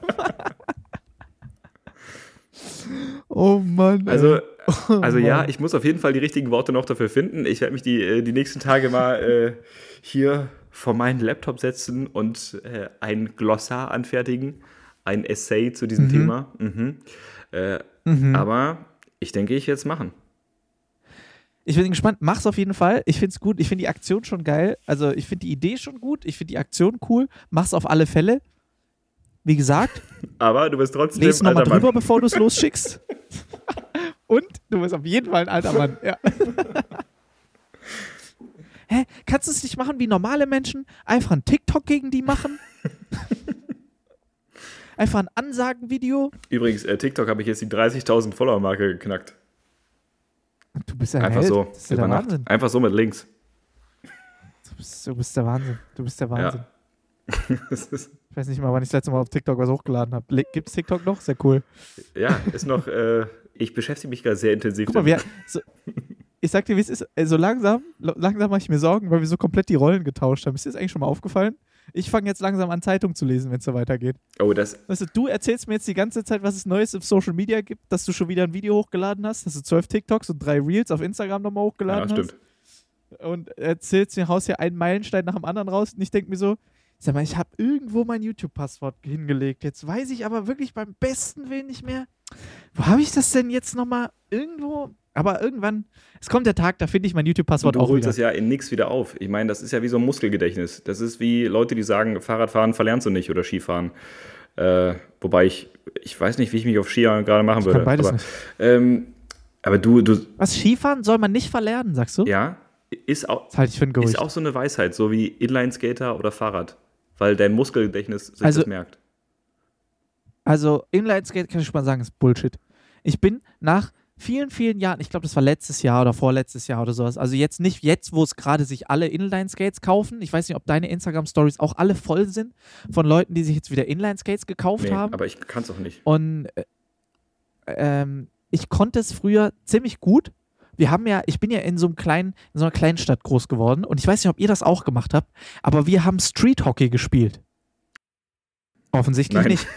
Oh Mann. Also ja, ich muss auf jeden Fall die richtigen Worte noch dafür finden. Ich werde mich die nächsten Tage mal hier vor meinen Laptop setzen und ein Glossar anfertigen, ein Essay zu diesem Thema. Aber ich denke, ich werde es machen. Ich bin gespannt, mach's auf jeden Fall. Ich find's gut, ich finde die Aktion schon geil. Also ich finde die Idee schon gut, ich finde die Aktion cool. Mach's auf alle Fälle. Wie gesagt. Aber du bist trotzdem lese nochmal drüber, bevor du es losschickst. Und du bist auf jeden Fall ein alter Mann. Ja. Hä? Kannst du es nicht machen wie normale Menschen? Einfach ein TikTok gegen die machen? Einfach ein Ansagenvideo? Übrigens, TikTok habe ich jetzt die 30.000 Follower-Marke geknackt. Du bist ein Einfach Held. so, Das ist ja der Wahnsinn. Einfach so mit Links. Du bist der Wahnsinn. Ja. Ich weiß nicht mal, wann ich das letzte Mal auf TikTok was hochgeladen habe. Gibt es TikTok noch? Sehr cool. Ja, ist noch, ich beschäftige mich gerade sehr intensiv damit. Guck mal, ich sag dir, wie es ist, so langsam mache ich mir Sorgen, weil wir so komplett die Rollen getauscht haben. Ist dir das eigentlich schon mal aufgefallen? Ich fange jetzt langsam an, Zeitung zu lesen, wenn es so weitergeht. Oh, das. Weißt du, du erzählst mir jetzt die ganze Zeit, was es Neues auf Social Media gibt, dass du schon wieder ein Video hochgeladen hast, dass du 12 TikToks und 3 Reels auf Instagram nochmal hochgeladen Ja, hast. stimmt. Und erzählst mir, haust hier einen Meilenstein nach dem anderen raus. Und ich denke mir so, sag mal, ich habe irgendwo mein YouTube-Passwort hingelegt. Jetzt weiß ich aber wirklich beim besten Willen nicht mehr. Wo habe ich das denn jetzt nochmal irgendwo? Aber irgendwann, es kommt der Tag, da finde ich mein Und YouTube-Passwort du auch holst wieder. das ja in nix wieder auf. Ich meine, das ist ja wie so ein Muskelgedächtnis. Das ist wie Leute, die sagen, Fahrradfahren verlernst du nicht oder Skifahren. Wobei ich weiß nicht, wie ich mich auf Skier gerade machen Ich würde. kann beides aber, nicht. Aber du, Was, Skifahren soll man nicht verlernen, sagst du? ja, ist auch, Das halte ich für ein Gerücht. ist auch so eine Weisheit, so wie Inline-Skater oder Fahrrad. Weil dein Muskelgedächtnis sich Also- das merkt. Also Inline-Skate kann ich schon mal sagen, ist Bullshit. Ich bin nach vielen, vielen Jahren, ich glaube, das war letztes Jahr oder vorletztes Jahr oder sowas, also jetzt nicht jetzt, wo es gerade sich alle Inline-Skates kaufen. Ich weiß nicht, ob deine Instagram-Stories auch alle voll sind von Leuten, die sich jetzt wieder Inline-Skates gekauft Nee, haben. aber ich kann es auch nicht. Und ich konnte es früher ziemlich gut. Ich bin ja in so einer Kleinstadt groß geworden und ich weiß nicht, ob ihr das auch gemacht habt, aber wir haben Street Hockey gespielt. Offensichtlich Nein. nicht.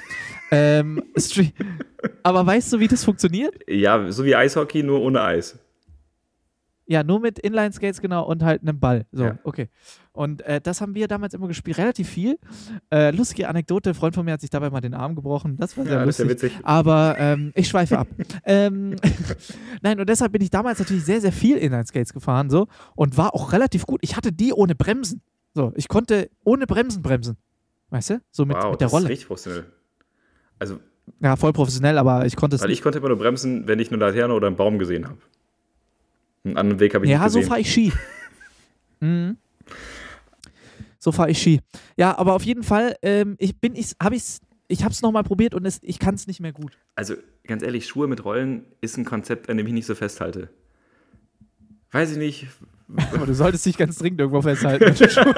Aber weißt du, wie das funktioniert? Ja, so wie Eishockey, nur ohne Eis. Ja, nur mit Inline-Skates, genau, und halt einem Ball. So, Ja. okay. Und das haben wir damals immer gespielt, relativ viel. Lustige Anekdote, ein Freund von mir hat sich dabei mal den Arm gebrochen. Das war sehr Ja, das ist ja lustig. witzig. Aber ich schweife ab. Nein, und deshalb bin ich damals natürlich sehr, sehr viel Inline-Skates gefahren so und war auch relativ gut. Ich hatte die ohne Bremsen. So, ich konnte ohne Bremsen bremsen. Weißt du? So mit Wow, der das Rolle. ist richtig professionell. Also, Ja, voll professionell, aber ich konnte es weil nicht. ich konnte immer nur bremsen, wenn ich eine Laterne oder einen Baum gesehen habe. Einen anderen Weg habe ich Ja, nicht so gesehen. fahre ich Ski. Mhm. So fahre ich Ski. Ja, aber auf jeden Fall, ich habe es nochmal probiert und ich kann es nicht mehr gut. Also, ganz ehrlich, Schuhe mit Rollen ist ein Konzept, an dem ich nicht so festhalte. Weiß ich nicht. Aber du solltest dich ganz dringend irgendwo festhalten. Mit den Schuhen.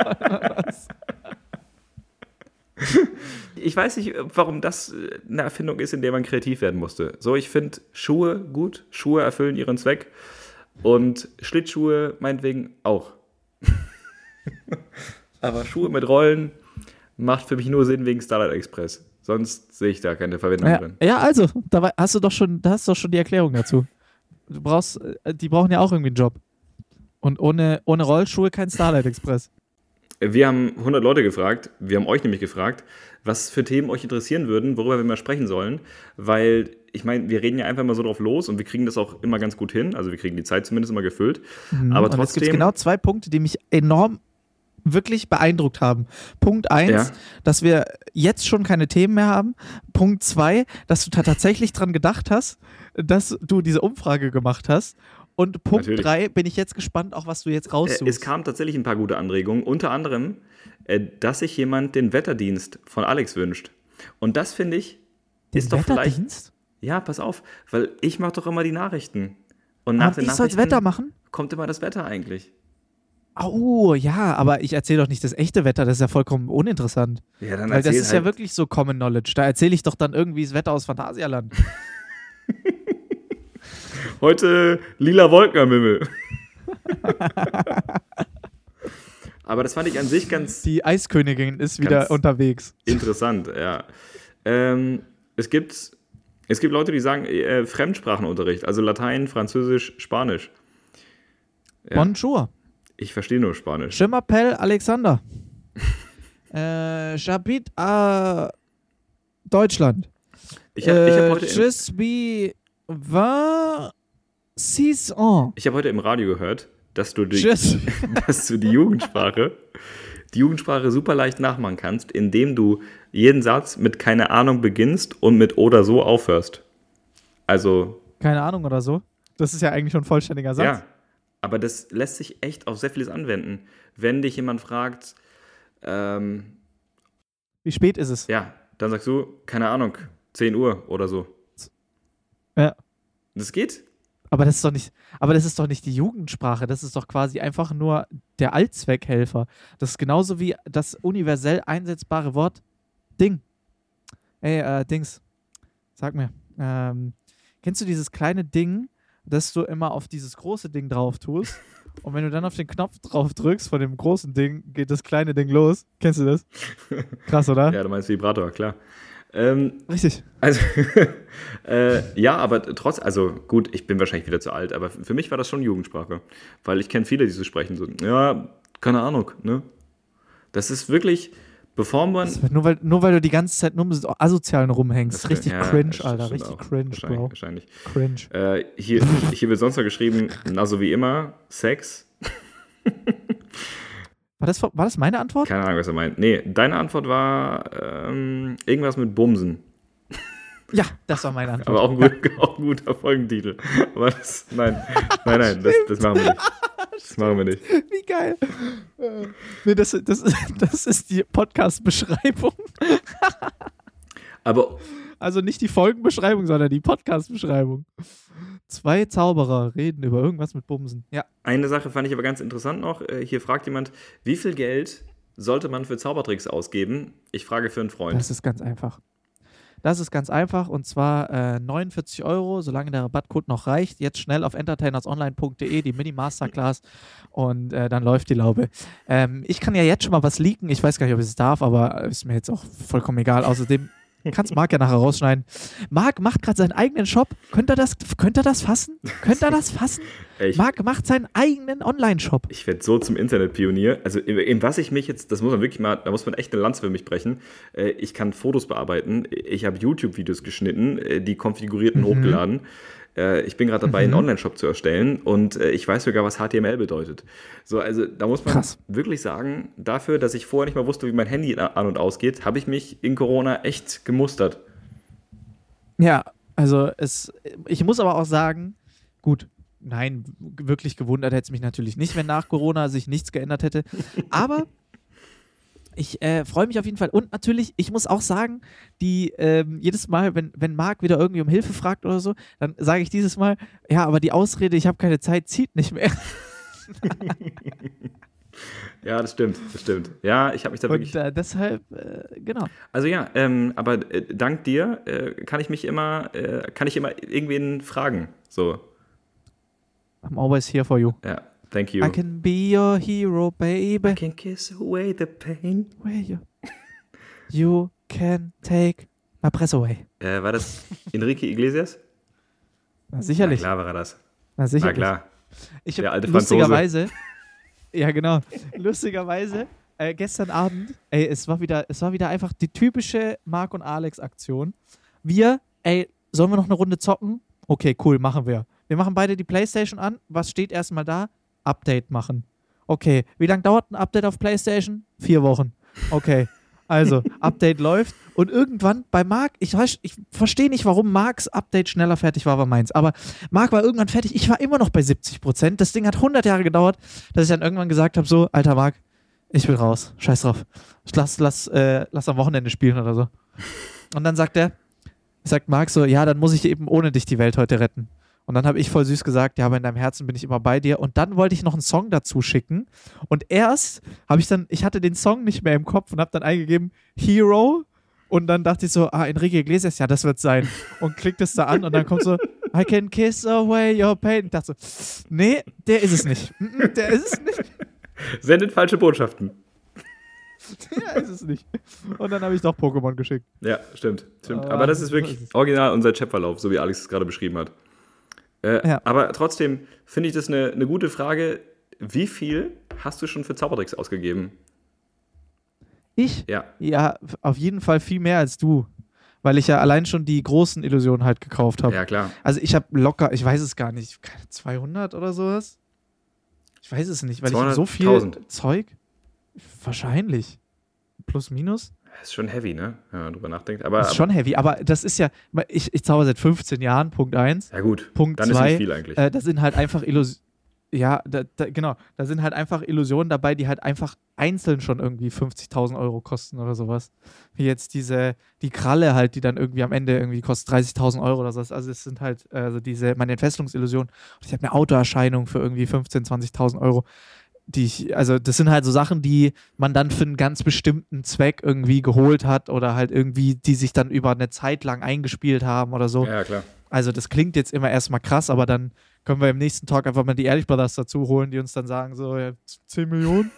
Ich weiß nicht, warum das eine Erfindung ist, in der man kreativ werden musste. So, ich finde Schuhe gut. Schuhe erfüllen ihren Zweck. Und Schlittschuhe meinetwegen auch. Aber Schuhe mit Rollen macht für mich nur Sinn wegen Starlight Express. Sonst sehe ich da keine Verwendung Ja, drin. ja, also, da hast du doch schon die Erklärung dazu. Die brauchen ja auch irgendwie einen Job. Und ohne Rollschuhe kein Starlight Express. Wir haben 100 Leute gefragt, wir haben euch nämlich gefragt, was für Themen euch interessieren würden, worüber wir mal sprechen sollen, weil, ich meine, wir reden ja einfach mal so drauf los und wir kriegen das auch immer ganz gut hin, also wir kriegen die Zeit zumindest immer gefüllt, aber Und jetzt gibt es trotzdem, genau 2 Punkte, die mich enorm wirklich beeindruckt haben. Punkt 1, Ja. dass wir jetzt schon keine Themen mehr haben. Punkt 2, dass du da tatsächlich dran gedacht hast, dass du diese Umfrage gemacht hast. Und Punkt Natürlich. 3, bin ich jetzt gespannt, auch was du jetzt raussuchst. es kam tatsächlich ein paar gute Anregungen, unter anderem, dass sich jemand den Wetterdienst von Alex wünscht. Und das, finde ich, Den ist doch vielleicht, Wetterdienst? ja, pass auf, weil ich mache doch immer die Nachrichten. Und nach Aber den ich soll's Nachrichten Wetter machen? kommt immer das Wetter eigentlich. Oh, ja, aber ich erzähle doch nicht das echte Wetter, das ist ja vollkommen uninteressant. Ja, dann Weil das erzähl ist ja halt. wirklich so Common Knowledge. Da erzähle ich doch dann irgendwie das Wetter aus Phantasialand. Heute lila Wolken am Himmel. Aber das fand ich an sich ganz Die Eiskönigin ist wieder Ganz- unterwegs. interessant, ja. Es gibt Leute, die sagen Fremdsprachenunterricht, also Latein, Französisch, Spanisch. Ja. Bonjour. Ich verstehe nur Spanisch. Je m'appelle Alexander. J'habite à Deutschland. Ich hab heute Je suis 26 ans. ich hab heute im Radio gehört, dass du Je suis- die Jugendsprache super leicht nachmachen kannst, indem du jeden Satz mit keine Ahnung beginnst und mit oder so aufhörst. Also, Keine Ahnung oder so. Das ist ja eigentlich schon ein vollständiger Satz. ja. Aber das lässt sich echt auf sehr vieles anwenden. Wenn dich jemand fragt, Wie spät ist es? ja, dann sagst du, keine Ahnung, 10 Uhr oder so. Ja. Das geht? Aber das ist doch nicht die Jugendsprache. Das ist doch quasi einfach nur der Allzweckhelfer. Das ist genauso wie das universell einsetzbare Wort Ding. Ey, Dings. Sag mir. Kennst du dieses kleine Ding, das du immer auf dieses große Ding drauf tust Und wenn du dann auf den Knopf drauf drückst von dem großen Ding, geht das kleine Ding los. Kennst du das? Krass, oder? Ja, du meinst Vibrator, klar. Richtig. Also, ja, aber trotz, also gut, ich bin wahrscheinlich wieder zu alt, aber für mich war das schon Jugendsprache. Weil ich kenne viele, die so sprechen, so, ja, keine Ahnung, ne? Das ist wirklich, bevor man. Nur weil du die ganze Zeit nur mit so Asozialen rumhängst. Richtig ja, cringe, das Alter. stimmt Richtig auch. cringe, Bro. Wahrscheinlich. Cringe. Hier wird sonst noch geschrieben, na so wie immer, Sex. War das meine Antwort? Keine Ahnung, was er meint. Nee, deine Antwort war irgendwas mit Bumsen. Ja, das war meine Antwort. Aber auch ein guter Folgentitel. Aber nein, das machen wir nicht. Das machen wir nicht. Wie geil. Nee, das ist die Podcast-Beschreibung. Aber Also nicht die Folgenbeschreibung, sondern die Podcast-Beschreibung. 2 Zauberer reden über irgendwas mit Bumsen. Ja. eine Sache fand ich aber ganz interessant noch. Hier fragt jemand, wie viel Geld sollte man für Zaubertricks ausgeben? Ich frage für einen Freund. Das ist ganz einfach. Und zwar 49 €, solange der Rabattcode noch reicht. Jetzt schnell auf entertainersonline.de, die Mini-Masterclass und dann läuft die Laube. Ich kann ja jetzt schon mal was leaken. Ich weiß gar nicht, ob ich es darf, aber ist mir jetzt auch vollkommen egal. Außerdem kannst Marc ja nachher rausschneiden. Marc macht gerade seinen eigenen Shop. Könnt ihr das fassen? Marc macht seinen eigenen Online-Shop. Ich werde so zum Internetpionier. Also in was ich mich jetzt, das muss man wirklich mal, da muss man echt eine Lanze für mich brechen. Ich kann Fotos bearbeiten. Ich habe YouTube-Videos geschnitten, die konfigurierten hochgeladen. Ich bin gerade dabei, einen Online-Shop zu erstellen und ich weiß sogar, was HTML bedeutet. So, also da muss man wirklich sagen, dafür, dass ich vorher nicht mal wusste, wie mein Handy an- und ausgeht, habe ich mich in Corona echt gemustert. Ja, also ich muss aber auch sagen, gut, nein, wirklich gewundert hätte es mich natürlich nicht, wenn nach Corona sich nichts geändert hätte. Aber ich freue mich auf jeden Fall. Und natürlich, ich muss auch sagen, jedes Mal, wenn Marc wieder irgendwie um Hilfe fragt oder so, dann sage ich dieses Mal, ja, aber die Ausrede, ich habe keine Zeit, zieht nicht mehr. Ja, das stimmt. Ja, ich habe mich da wirklich. Und deshalb, genau. Also ja, aber dank dir kann ich immer irgendwen fragen. So. I'm always here for you. Ja, thank you. I can be your hero, baby. I can kiss away the pain. Where you can take my breath away. War das Enrique Iglesias? Na, sicherlich. Na klar war er das. Na, sicherlich. Na klar. Ich Der habe alte lustigerweise, ja genau, gestern Abend, es war wieder einfach die typische Marc und Alex Aktion. Sollen wir noch eine Runde zocken? Okay, cool, machen wir. Wir machen beide die Playstation an. Was steht erstmal da? Update machen. Okay, wie lange dauert ein Update auf Playstation? 4 Wochen. Okay, also Update läuft und irgendwann bei Marc, ich verstehe nicht, warum Marcs Update schneller fertig war meins, aber Marc war irgendwann fertig. Ich war immer noch bei 70%. Das Ding hat 100 Jahre gedauert, dass ich dann irgendwann gesagt habe, so, alter Marc, ich will raus. Scheiß drauf. Lass am Wochenende spielen oder so. Und dann sagt Marc so, ja, dann muss ich eben ohne dich die Welt heute retten. Und dann habe ich voll süß gesagt, ja, aber in deinem Herzen bin ich immer bei dir. Und dann wollte ich noch einen Song dazu schicken. Und erst ich hatte den Song nicht mehr im Kopf und habe dann eingegeben, Hero. Und dann dachte ich so, Enrique Iglesias, ja, das wird sein. Und klickt es da an und dann kommt so, I can kiss away your pain. Ich dachte so, nee, der ist es nicht. Der ist es nicht. Sendet falsche Botschaften. Der ist es nicht. Und dann habe ich doch Pokémon geschickt. Ja, stimmt. Aber das ist wirklich original unser Chatverlauf, so wie Alex es gerade beschrieben hat. Ja. Aber trotzdem finde ich das eine gute Frage. Wie viel hast du schon für Zaubertricks ausgegeben? Ich? Ja. Ja, auf jeden Fall viel mehr als du. Weil ich ja allein schon die großen Illusionen halt gekauft habe. Ja, klar. Also ich habe locker, ich weiß es gar nicht, 200 oder sowas? Ich weiß es nicht, weil ich habe so viel 200.000. Zeug. Wahrscheinlich. Plus, minus. Das ist schon heavy, ne? Wenn man drüber nachdenkt. Das ist schon heavy, aber das ist ja, ich zauber seit 15 Jahren, Punkt 1. Ja gut, Punkt dann 2, ist nicht viel eigentlich. das sind halt einfach Illusionen. Ja, genau. Da sind halt einfach Illusionen dabei, die halt einfach einzeln schon irgendwie 50.000 € kosten oder sowas. Wie jetzt die Kralle halt, die dann irgendwie am Ende irgendwie kostet 30.000 € oder so. Also es sind halt meine Entfesselungsillusionen. Und ich habe eine Autoerscheinung für irgendwie 15.000, 20.000 €. Das sind halt so Sachen, die man dann für einen ganz bestimmten Zweck irgendwie geholt hat oder halt irgendwie, die sich dann über eine Zeit lang eingespielt haben oder so. Ja, klar. Also das klingt jetzt immer erstmal krass, aber dann Können wir im nächsten Talk einfach mal die Ehrlich Brothers dazu holen, die uns dann sagen, so, ja, 10 Millionen?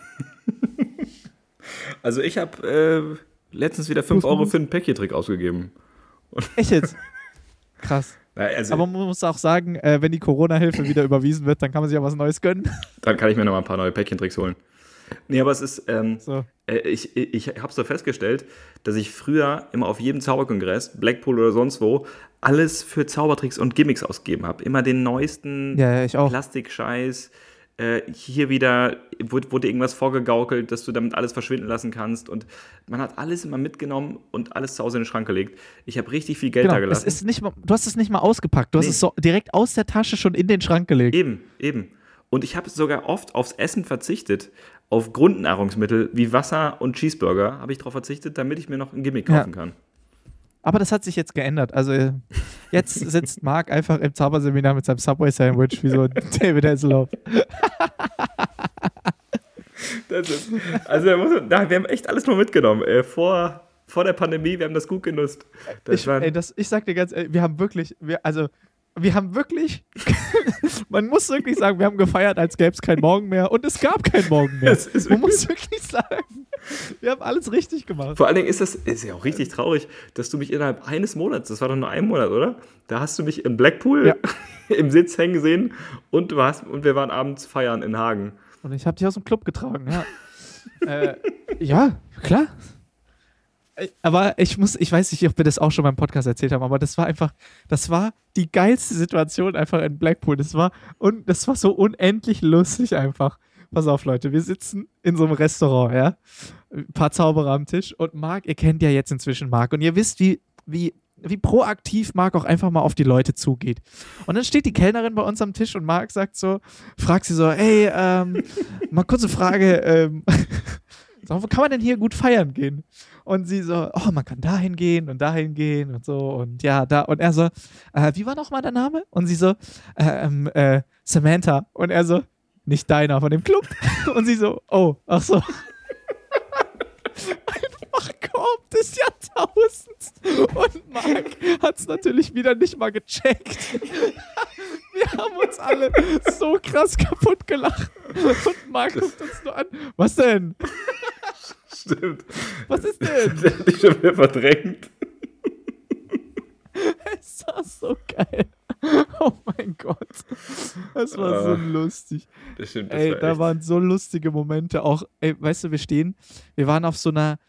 Also ich habe letztens wieder 5 Euro für einen Päckchen-Trick ausgegeben. Echt jetzt? Krass. Also, aber man muss auch sagen, wenn die Corona-Hilfe wieder überwiesen wird, dann kann man sich auch was Neues gönnen. Dann kann ich mir noch mal ein paar neue Päckchen-Tricks holen. Nee, aber es ist, So. ich habe so festgestellt, dass ich früher immer auf jedem Zauberkongress, Blackpool oder sonst wo, alles für Zaubertricks und Gimmicks ausgegeben habe. Immer den neuesten Ja, ich auch. Plastikscheiß. Hier wieder wurde irgendwas vorgegaukelt, dass du damit alles verschwinden lassen kannst. Und man hat alles immer mitgenommen und alles zu Hause in den Schrank gelegt. Ich habe richtig viel Geld da gelassen. Du hast es nicht mal ausgepackt. Du hast es so direkt aus der Tasche schon in den Schrank gelegt. Eben. Und ich habe sogar oft aufs Essen verzichtet. Auf Grundnahrungsmittel wie Wasser und Cheeseburger habe ich darauf verzichtet, damit ich mir noch ein Gimmick kaufen kann. Aber das hat sich jetzt geändert. Also jetzt sitzt Marc einfach im Zauberseminar mit seinem Subway-Sandwich wie so David Hasselhoff. Wir haben echt alles mal mitgenommen. Vor der Pandemie, wir haben das gut genutzt. Ich sag dir ganz ehrlich, wir haben wirklich, man muss wirklich sagen, wir haben gefeiert, als gäbe es kein Morgen mehr und es gab kein Morgen mehr. Man muss wirklich sagen, wir haben alles richtig gemacht. Vor allen Dingen ist ja auch richtig traurig, dass du mich innerhalb eines Monats, das war doch nur ein Monat, oder? Da hast du mich in Blackpool im Sitz hängen gesehen und wir waren abends feiern in Hagen. Und ich habe dich aus dem Club getragen, ja. Ja, klar. Aber ich weiß nicht, ob wir das auch schon beim Podcast erzählt haben, aber das war die geilste Situation einfach in Blackpool. Das war so unendlich lustig einfach. Pass auf, Leute, wir sitzen in so einem Restaurant, ja. Ein paar Zauberer am Tisch und Marc, ihr kennt ja jetzt inzwischen Marc und ihr wisst, wie proaktiv Marc auch einfach mal auf die Leute zugeht. Und dann steht die Kellnerin bei uns am Tisch und Marc fragt sie so, hey, mal kurze Frage, wo kann man denn hier gut feiern gehen? Und sie so, oh, man kann dahin gehen und so und ja, da. Und er so, wie war nochmal der Name? Und sie so, Samantha. Und er so, nicht deiner, von dem Club. Und sie so, oh, ach so. Einfach Korb des Jahrtausends. Und Marc hat es natürlich wieder nicht mal gecheckt. Wir haben uns alle so krass kaputt gelacht. Und Marc guckt uns nur an. Was denn? Stimmt. Was ist denn? Der hat dich schon wieder verdrängt. Es war so geil. Oh mein Gott. Das war so lustig. Das stimmt, da waren so lustige Momente auch. Weißt du, wir waren auf so einer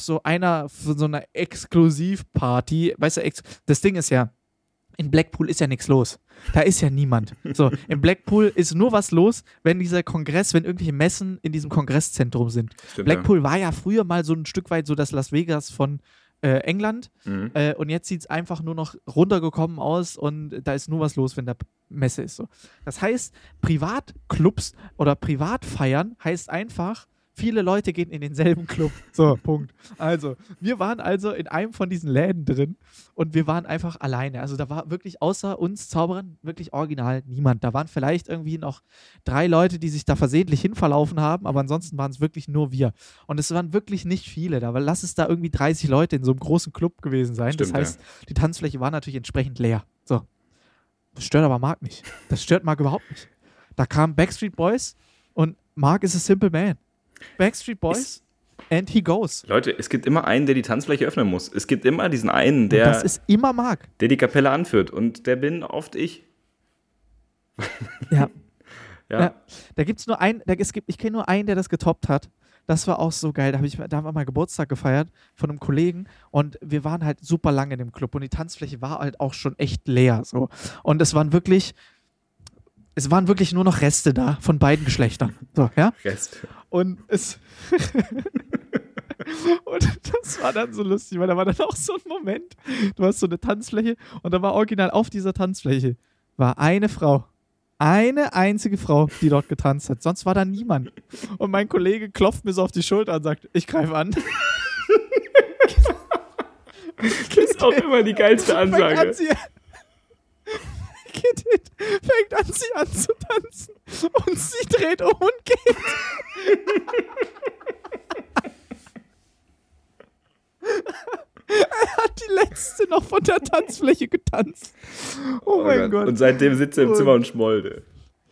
Exklusivparty. Weißt du, das Ding ist ja, in Blackpool ist ja nichts los. Da ist ja niemand. So, in Blackpool ist nur was los, wenn irgendwelche Messen in diesem Kongresszentrum sind. Stimmt, Blackpool war ja früher mal so ein Stück weit so das Las Vegas von England. Und jetzt sieht es einfach nur noch runtergekommen aus und da ist nur was los, wenn da Messe ist. So. Das heißt, Privatclubs oder Privatfeiern heißt einfach, viele Leute gehen in denselben Club. So, Punkt. Also, wir waren also in einem von diesen Läden drin und wir waren einfach alleine. Also, da war wirklich außer uns Zauberern wirklich original niemand. Da waren vielleicht irgendwie noch 3 Leute, die sich da versehentlich hinverlaufen haben, aber ansonsten waren es wirklich nur wir. Und es waren wirklich nicht viele da, weil lass es da irgendwie 30 Leute in so einem großen Club gewesen sein. Stimmt, das heißt, die Tanzfläche war natürlich entsprechend leer. So. Das stört aber Marc nicht. Das stört Marc überhaupt nicht. Da kamen Backstreet Boys und Marc is a simple man. Backstreet Boys and he goes. Leute, es gibt immer einen, der die Tanzfläche öffnen muss. Es gibt immer diesen einen, der. Das ist immer Marc. Der die Kapelle anführt. Und der bin oft ich. Ja. Da gibt es nur einen, ich kenne nur einen, der das getoppt hat. Das war auch so geil. Da haben wir mal Geburtstag gefeiert von einem Kollegen und wir waren halt super lange in dem Club und die Tanzfläche war halt auch schon echt leer. So. Und es waren wirklich nur noch Reste da von beiden Geschlechtern. So, ja? Rest. Und das war dann so lustig, weil da war dann auch so ein Moment, du hast so eine Tanzfläche und da war original auf dieser Tanzfläche war eine Frau. Eine einzige Frau, die dort getanzt hat. Sonst war da niemand. Und mein Kollege klopft mir so auf die Schulter und sagt, ich greife an. Das ist auch immer die geilste Ansage. Fängt an, sie anzutanzen und sie dreht um und geht. Hat die letzte noch von der Tanzfläche getanzt. Oh mein Gott. Und seitdem sitzt er im Zimmer und schmollt.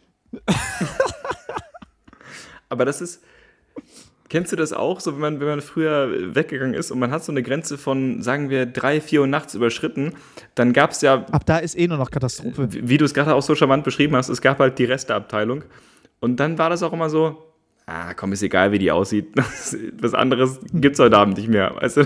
Aber das ist, kennst du das auch, so wenn man früher weggegangen ist und man hat so eine Grenze von, sagen wir, 3, 4 Uhr nachts überschritten, dann gab es ja, ab da ist nur noch Katastrophe. wie du es gerade auch so charmant beschrieben hast, es gab halt die Resteabteilung und dann war das auch immer so, komm, ist egal, wie die aussieht, was anderes gibt's heute Abend nicht mehr, weißt du,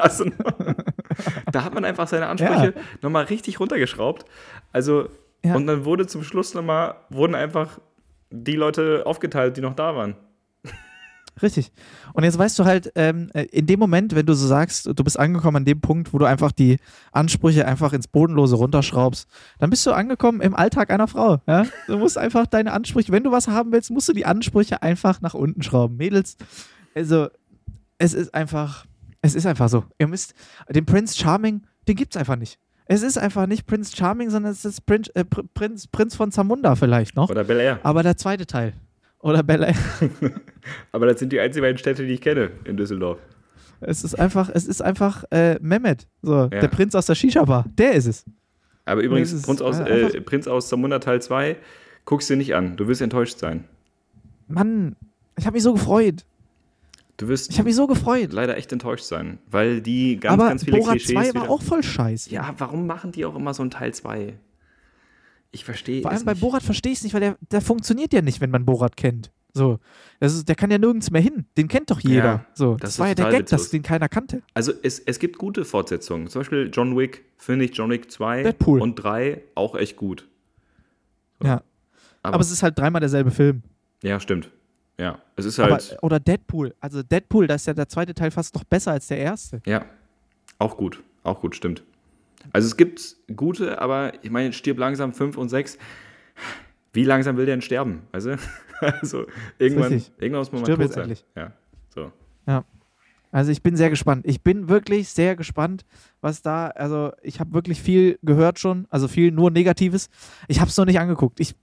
da hat man einfach seine Ansprüche nochmal richtig runtergeschraubt, also, und dann wurde zum Schluss wurden einfach die Leute aufgeteilt, die noch da waren. Richtig. Und jetzt weißt du halt, in dem Moment, wenn du so sagst, du bist angekommen an dem Punkt, wo du einfach die Ansprüche einfach ins Bodenlose runterschraubst, dann bist du angekommen im Alltag einer Frau. Ja? Du musst einfach deine Ansprüche, wenn du was haben willst, musst du die Ansprüche einfach nach unten schrauben. Mädels, also es ist einfach so. Ihr müsst, den Prince Charming, den gibt's einfach nicht. Es ist einfach nicht Prince Charming, sondern es ist Prinz von Zamunda vielleicht noch. Oder Bel Air. Aber der zweite Teil. Oder Bel Air. Aber das sind die einzigen beiden Städte, die ich kenne in Düsseldorf. Es ist einfach Mehmet, so, der Prinz aus der Shisha-Bar. Der ist es. Aber übrigens, Prinz aus Zamunda Teil 2, guckst du dir nicht an. Du wirst enttäuscht sein. Mann, ich habe mich so gefreut. Ich habe mich so gefreut. Leider echt enttäuscht sein, weil die ganz viele Borat Klischees 2 war auch voll scheiße. Ja, warum machen die auch immer so einen Teil 2? Ich verstehe es nicht. Vor allem bei Borat verstehe ich es nicht, weil der funktioniert ja nicht, wenn man Borat kennt. So, der kann ja nirgends mehr hin. Den kennt doch jeder. Ja, so, das war ja der Gag, den keiner kannte. Also es gibt gute Fortsetzungen. Zum Beispiel John Wick, finde ich John Wick 2 Deadpool. Und 3 auch echt gut. So. Ja. Aber es ist halt dreimal derselbe Film. Ja, stimmt. Ja, es ist halt. Oder Deadpool. Also Deadpool, da ist ja der zweite Teil fast noch besser als der erste. Ja, auch gut, stimmt. Also es gibt gute, aber ich meine, Stirb langsam 5 und 6. Wie langsam will der denn sterben? Weißt du? Also irgendwann muss man mal tot sein. Endlich. Ja, so. Ja. Also ich bin sehr gespannt. Ich bin wirklich sehr gespannt, was da, also ich habe wirklich viel gehört schon, also viel nur Negatives. Ich habe es noch nicht angeguckt. Ich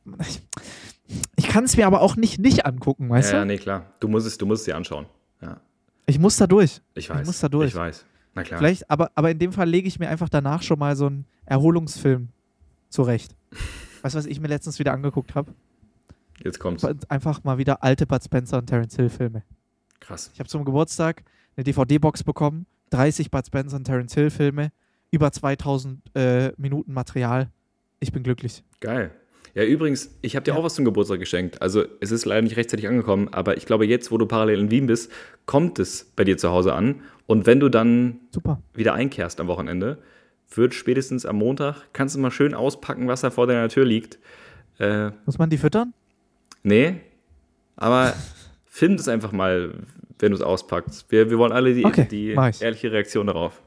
kann es mir aber auch nicht angucken, weißt du? Ja, nee, klar. Du musst es dir anschauen. Ja. Ich muss da durch. Ich weiß. Ich weiß. Na klar. Vielleicht, aber in dem Fall lege ich mir einfach danach schon mal so einen Erholungsfilm zurecht. Weißt du, was ich mir letztens wieder angeguckt habe? Jetzt kommt's. Einfach mal wieder alte Bud Spencer und Terence Hill Filme. Krass. Ich habe zum Geburtstag eine DVD-Box bekommen, 30 Bud Spencer und Terence Hill Filme, über 2000 Minuten Material. Ich bin glücklich. Geil. Ja, übrigens, ich habe dir auch was zum Geburtstag geschenkt. Also es ist leider nicht rechtzeitig angekommen, aber ich glaube, jetzt, wo du parallel in Wien bist, kommt es bei dir zu Hause an. Und wenn du dann wieder einkehrst am Wochenende, wird spätestens am Montag, kannst du mal schön auspacken, was da vor deiner Tür liegt. Muss man die füttern? Nee, aber film das einfach mal, wenn du es auspackst. Wir wollen alle die ehrliche Reaktion darauf.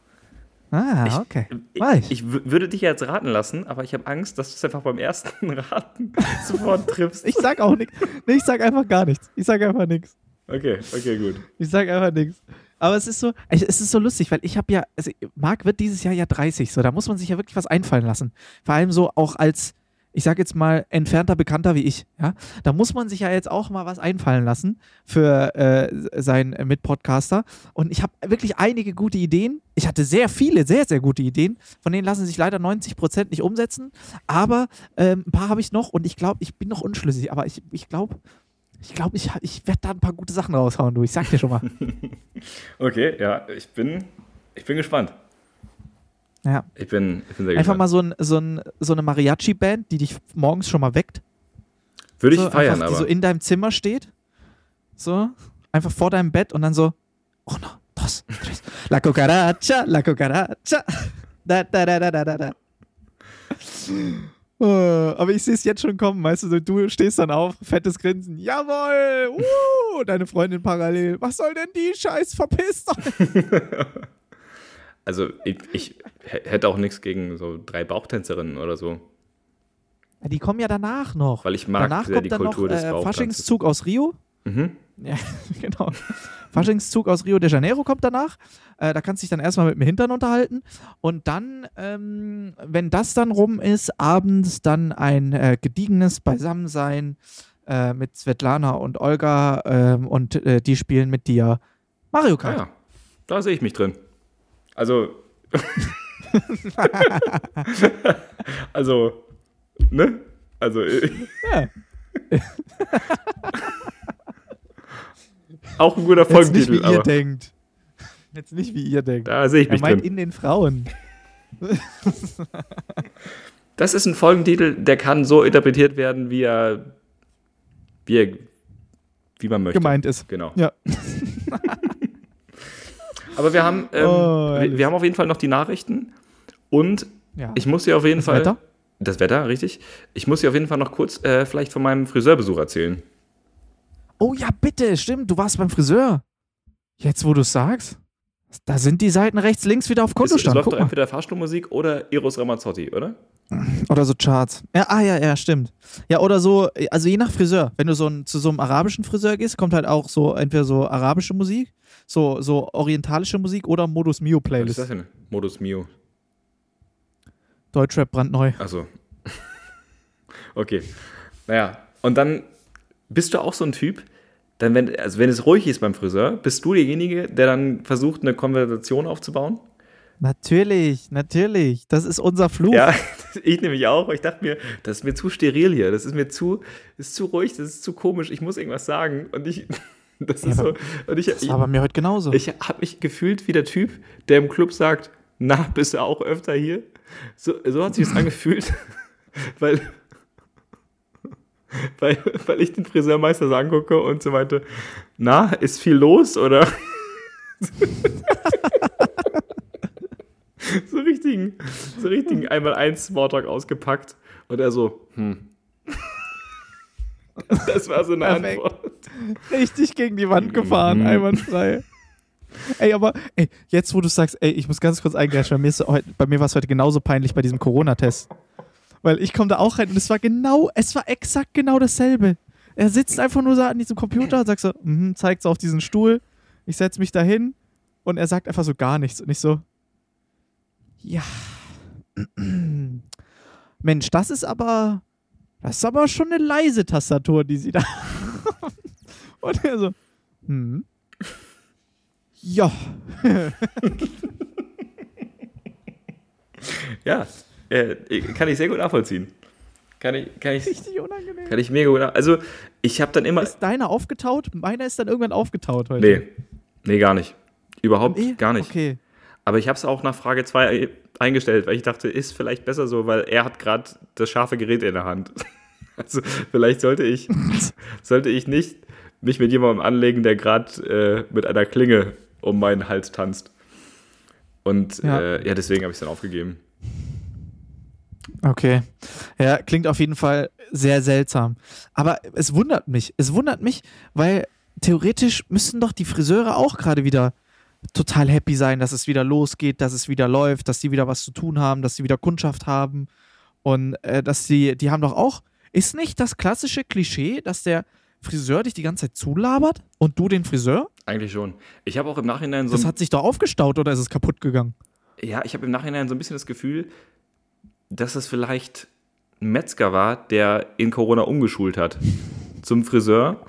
Okay. Ich würde dich jetzt raten lassen, aber ich habe Angst, dass du es einfach beim ersten Raten sofort triffst. Ich sag auch nichts. Nee, ich sag einfach gar nichts. Ich sag einfach nichts. Okay, gut. Ich sag einfach nichts. Aber es ist so lustig, weil ich habe ja, also Marc wird dieses Jahr ja 30, so, da muss man sich ja wirklich was einfallen lassen. Vor allem so auch als, ich sag jetzt mal, entfernter Bekannter wie ich, ja. Da muss man sich ja jetzt auch mal was einfallen lassen für seinen Mitpodcaster. Und ich habe wirklich einige gute Ideen. Ich hatte sehr viele, sehr, sehr gute Ideen. Von denen lassen sich leider 90% nicht umsetzen. Aber ein paar habe ich noch und ich glaube, ich bin noch unschlüssig. Aber ich glaube, ich werde da ein paar gute Sachen raushauen, du. Ich sag dir schon mal. Okay, ja, ich bin gespannt. Ja. Ich bin sehr gespannt. Einfach mal so eine Mariachi-Band, die dich morgens schon mal weckt. Würde ich so, feiern, einfach, aber. Die so in deinem Zimmer steht. So, einfach vor deinem Bett und dann so, oh no, dos, tres, la cucaracha, da, da, da, da, da, da. Aber ich sehe es jetzt schon kommen, weißt du, du stehst dann auf, fettes Grinsen, jawohl, deine Freundin parallel, was soll denn die Scheiß, verpisst euch. Also ich hätte auch nichts gegen so 3 Bauchtänzerinnen oder so. Ja, die kommen ja danach noch. Weil ich mag danach sehr kommt die dann Kultur noch, des Bauchtanzes. Faschingszug aus Rio. Mhm. Ja, genau. Faschingszug aus Rio de Janeiro kommt danach. Da kannst du dich dann erstmal mit dem Hintern unterhalten. Und dann, wenn das dann rum ist, abends dann ein gediegenes Beisammensein mit Svetlana und Olga und die spielen mit dir Mario Kart. Ja, da sehe ich mich drin. Also, also, ne? Also, Ja. auch ein guter Jetzt nicht, wie Folgentitel, ihr aber denkt. Jetzt nicht, wie ihr denkt. da sehe ich Er mich meint drin. in den Frauen. Das ist ein Folgentitel, der kann so interpretiert werden, wie man möchte. Gemeint ist. Genau. Ja. Aber wir haben, herrlich. wir haben auf jeden Fall noch die Nachrichten und Ja. ich muss dir auf jeden Das Fall. Wetter? Das Wetter, richtig. Ich muss dir auf jeden Fall noch kurz vielleicht von meinem Friseurbesuch erzählen. Oh ja, bitte, stimmt, du warst beim Friseur. Jetzt, wo du es sagst, da sind die Seiten rechts, links wieder auf Es Kontostand. läuft Guck doch mal. entweder Fahrstuhlmusik oder Eros Ramazzotti, oder? Oder so Charts. Ja, ja, stimmt. Ja, oder so, also je nach Friseur. Wenn du zu so einem arabischen Friseur gehst, kommt halt auch so entweder so arabische Musik, so orientalische Musik oder Modus Mio Was ist Playlist. das denn? Modus Mio. Deutschrap brandneu. Achso. Okay. Naja, und dann bist du auch so ein Typ, dann wenn es ruhig ist beim Friseur, bist du derjenige, der dann versucht, eine Konversation aufzubauen? Natürlich. Das ist unser Fluch. Ja, ich nämlich auch. Ich dachte mir, das ist mir zu steril hier. Das ist mir zu ruhig, das ist zu komisch. Ich muss irgendwas sagen. Und das ist so. Und Das war bei mir heute genauso. ich habe mich gefühlt wie der Typ, der im Club sagt, na, bist du auch öfter hier? So hat sich das angefühlt, weil ich den Friseurmeister so angucke und so meinte, na, ist viel los, oder? So richtigen einmal-eins Smalltalk ausgepackt und er so, Das war so eine Perfekt. Antwort. Richtig gegen die Wand gefahren, einwandfrei. Aber jetzt wo du sagst, ich muss ganz kurz eingreifen, bei mir war es heute genauso peinlich bei diesem Corona-Test. Weil ich komme da auch rein und es war exakt genau dasselbe. Er sitzt einfach nur so an diesem Computer und sagt so, zeigt so auf diesen Stuhl, ich setze mich da hin und er sagt einfach so gar nichts. Und ich so, ja, Mensch, das ist aber schon eine leise Tastatur, die sie da haben. Und er so, ja. Ja, kann ich sehr gut nachvollziehen. Kann ich Richtig unangenehm. mega gut nachvollziehen. Also, ich habe dann immer... Ist deiner aufgetaut? Meiner ist dann irgendwann aufgetaut heute. Nee, gar nicht. Überhaupt gar nicht. Okay. Aber ich habe es auch nach Frage 2 eingestellt, weil ich dachte, ist vielleicht besser so, weil er hat gerade das scharfe Gerät in der Hand. Also vielleicht sollte ich nicht mich mit jemandem anlegen, der gerade mit einer Klinge um meinen Hals tanzt. Und deswegen habe ich es dann aufgegeben. Okay. Ja, klingt auf jeden Fall sehr seltsam. Aber es wundert mich, weil theoretisch müssten doch die Friseure auch gerade wieder total happy sein, dass es wieder losgeht, dass es wieder läuft, dass die wieder was zu tun haben, dass sie wieder Kundschaft haben und dass die haben doch auch, ist nicht das klassische Klischee, dass der Friseur dich die ganze Zeit zulabert und du den Friseur? Eigentlich schon. Ich habe auch im Nachhinein Das hat sich doch aufgestaut oder ist es kaputt gegangen? Ja, ich habe im Nachhinein so ein bisschen das Gefühl, dass es vielleicht ein Metzger war, der in Corona umgeschult hat zum Friseur.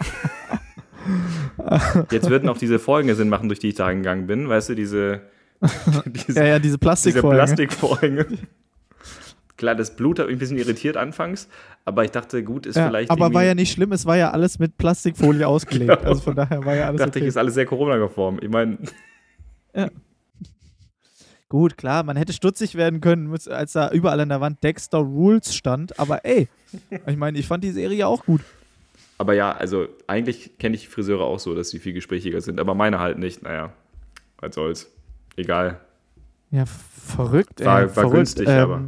Jetzt würden auch diese Vorhänge Sinn machen, durch die ich da gegangen bin. Weißt du, diese Plastikvorhänge. Plastikvorhänge. Klar, das Blut hat mich ein bisschen irritiert anfangs, aber ich dachte, gut, ist vielleicht aber war ja nicht schlimm, es war ja alles mit Plastikfolie ausgelegt. Genau. Also von daher war ja alles dachte okay. ich, ist alles sehr Corona-konform. Ich meine, Ja. Gut, klar, man hätte stutzig werden können, als da überall an der Wand Dexter Rules stand, aber ich meine, ich fand die Serie auch gut. aber ja, also eigentlich kenne ich Friseure auch so, dass sie viel gesprächiger sind, aber meine halt nicht. Naja, was soll's. Egal. Ja, verrückt. War verrückt. günstig, aber.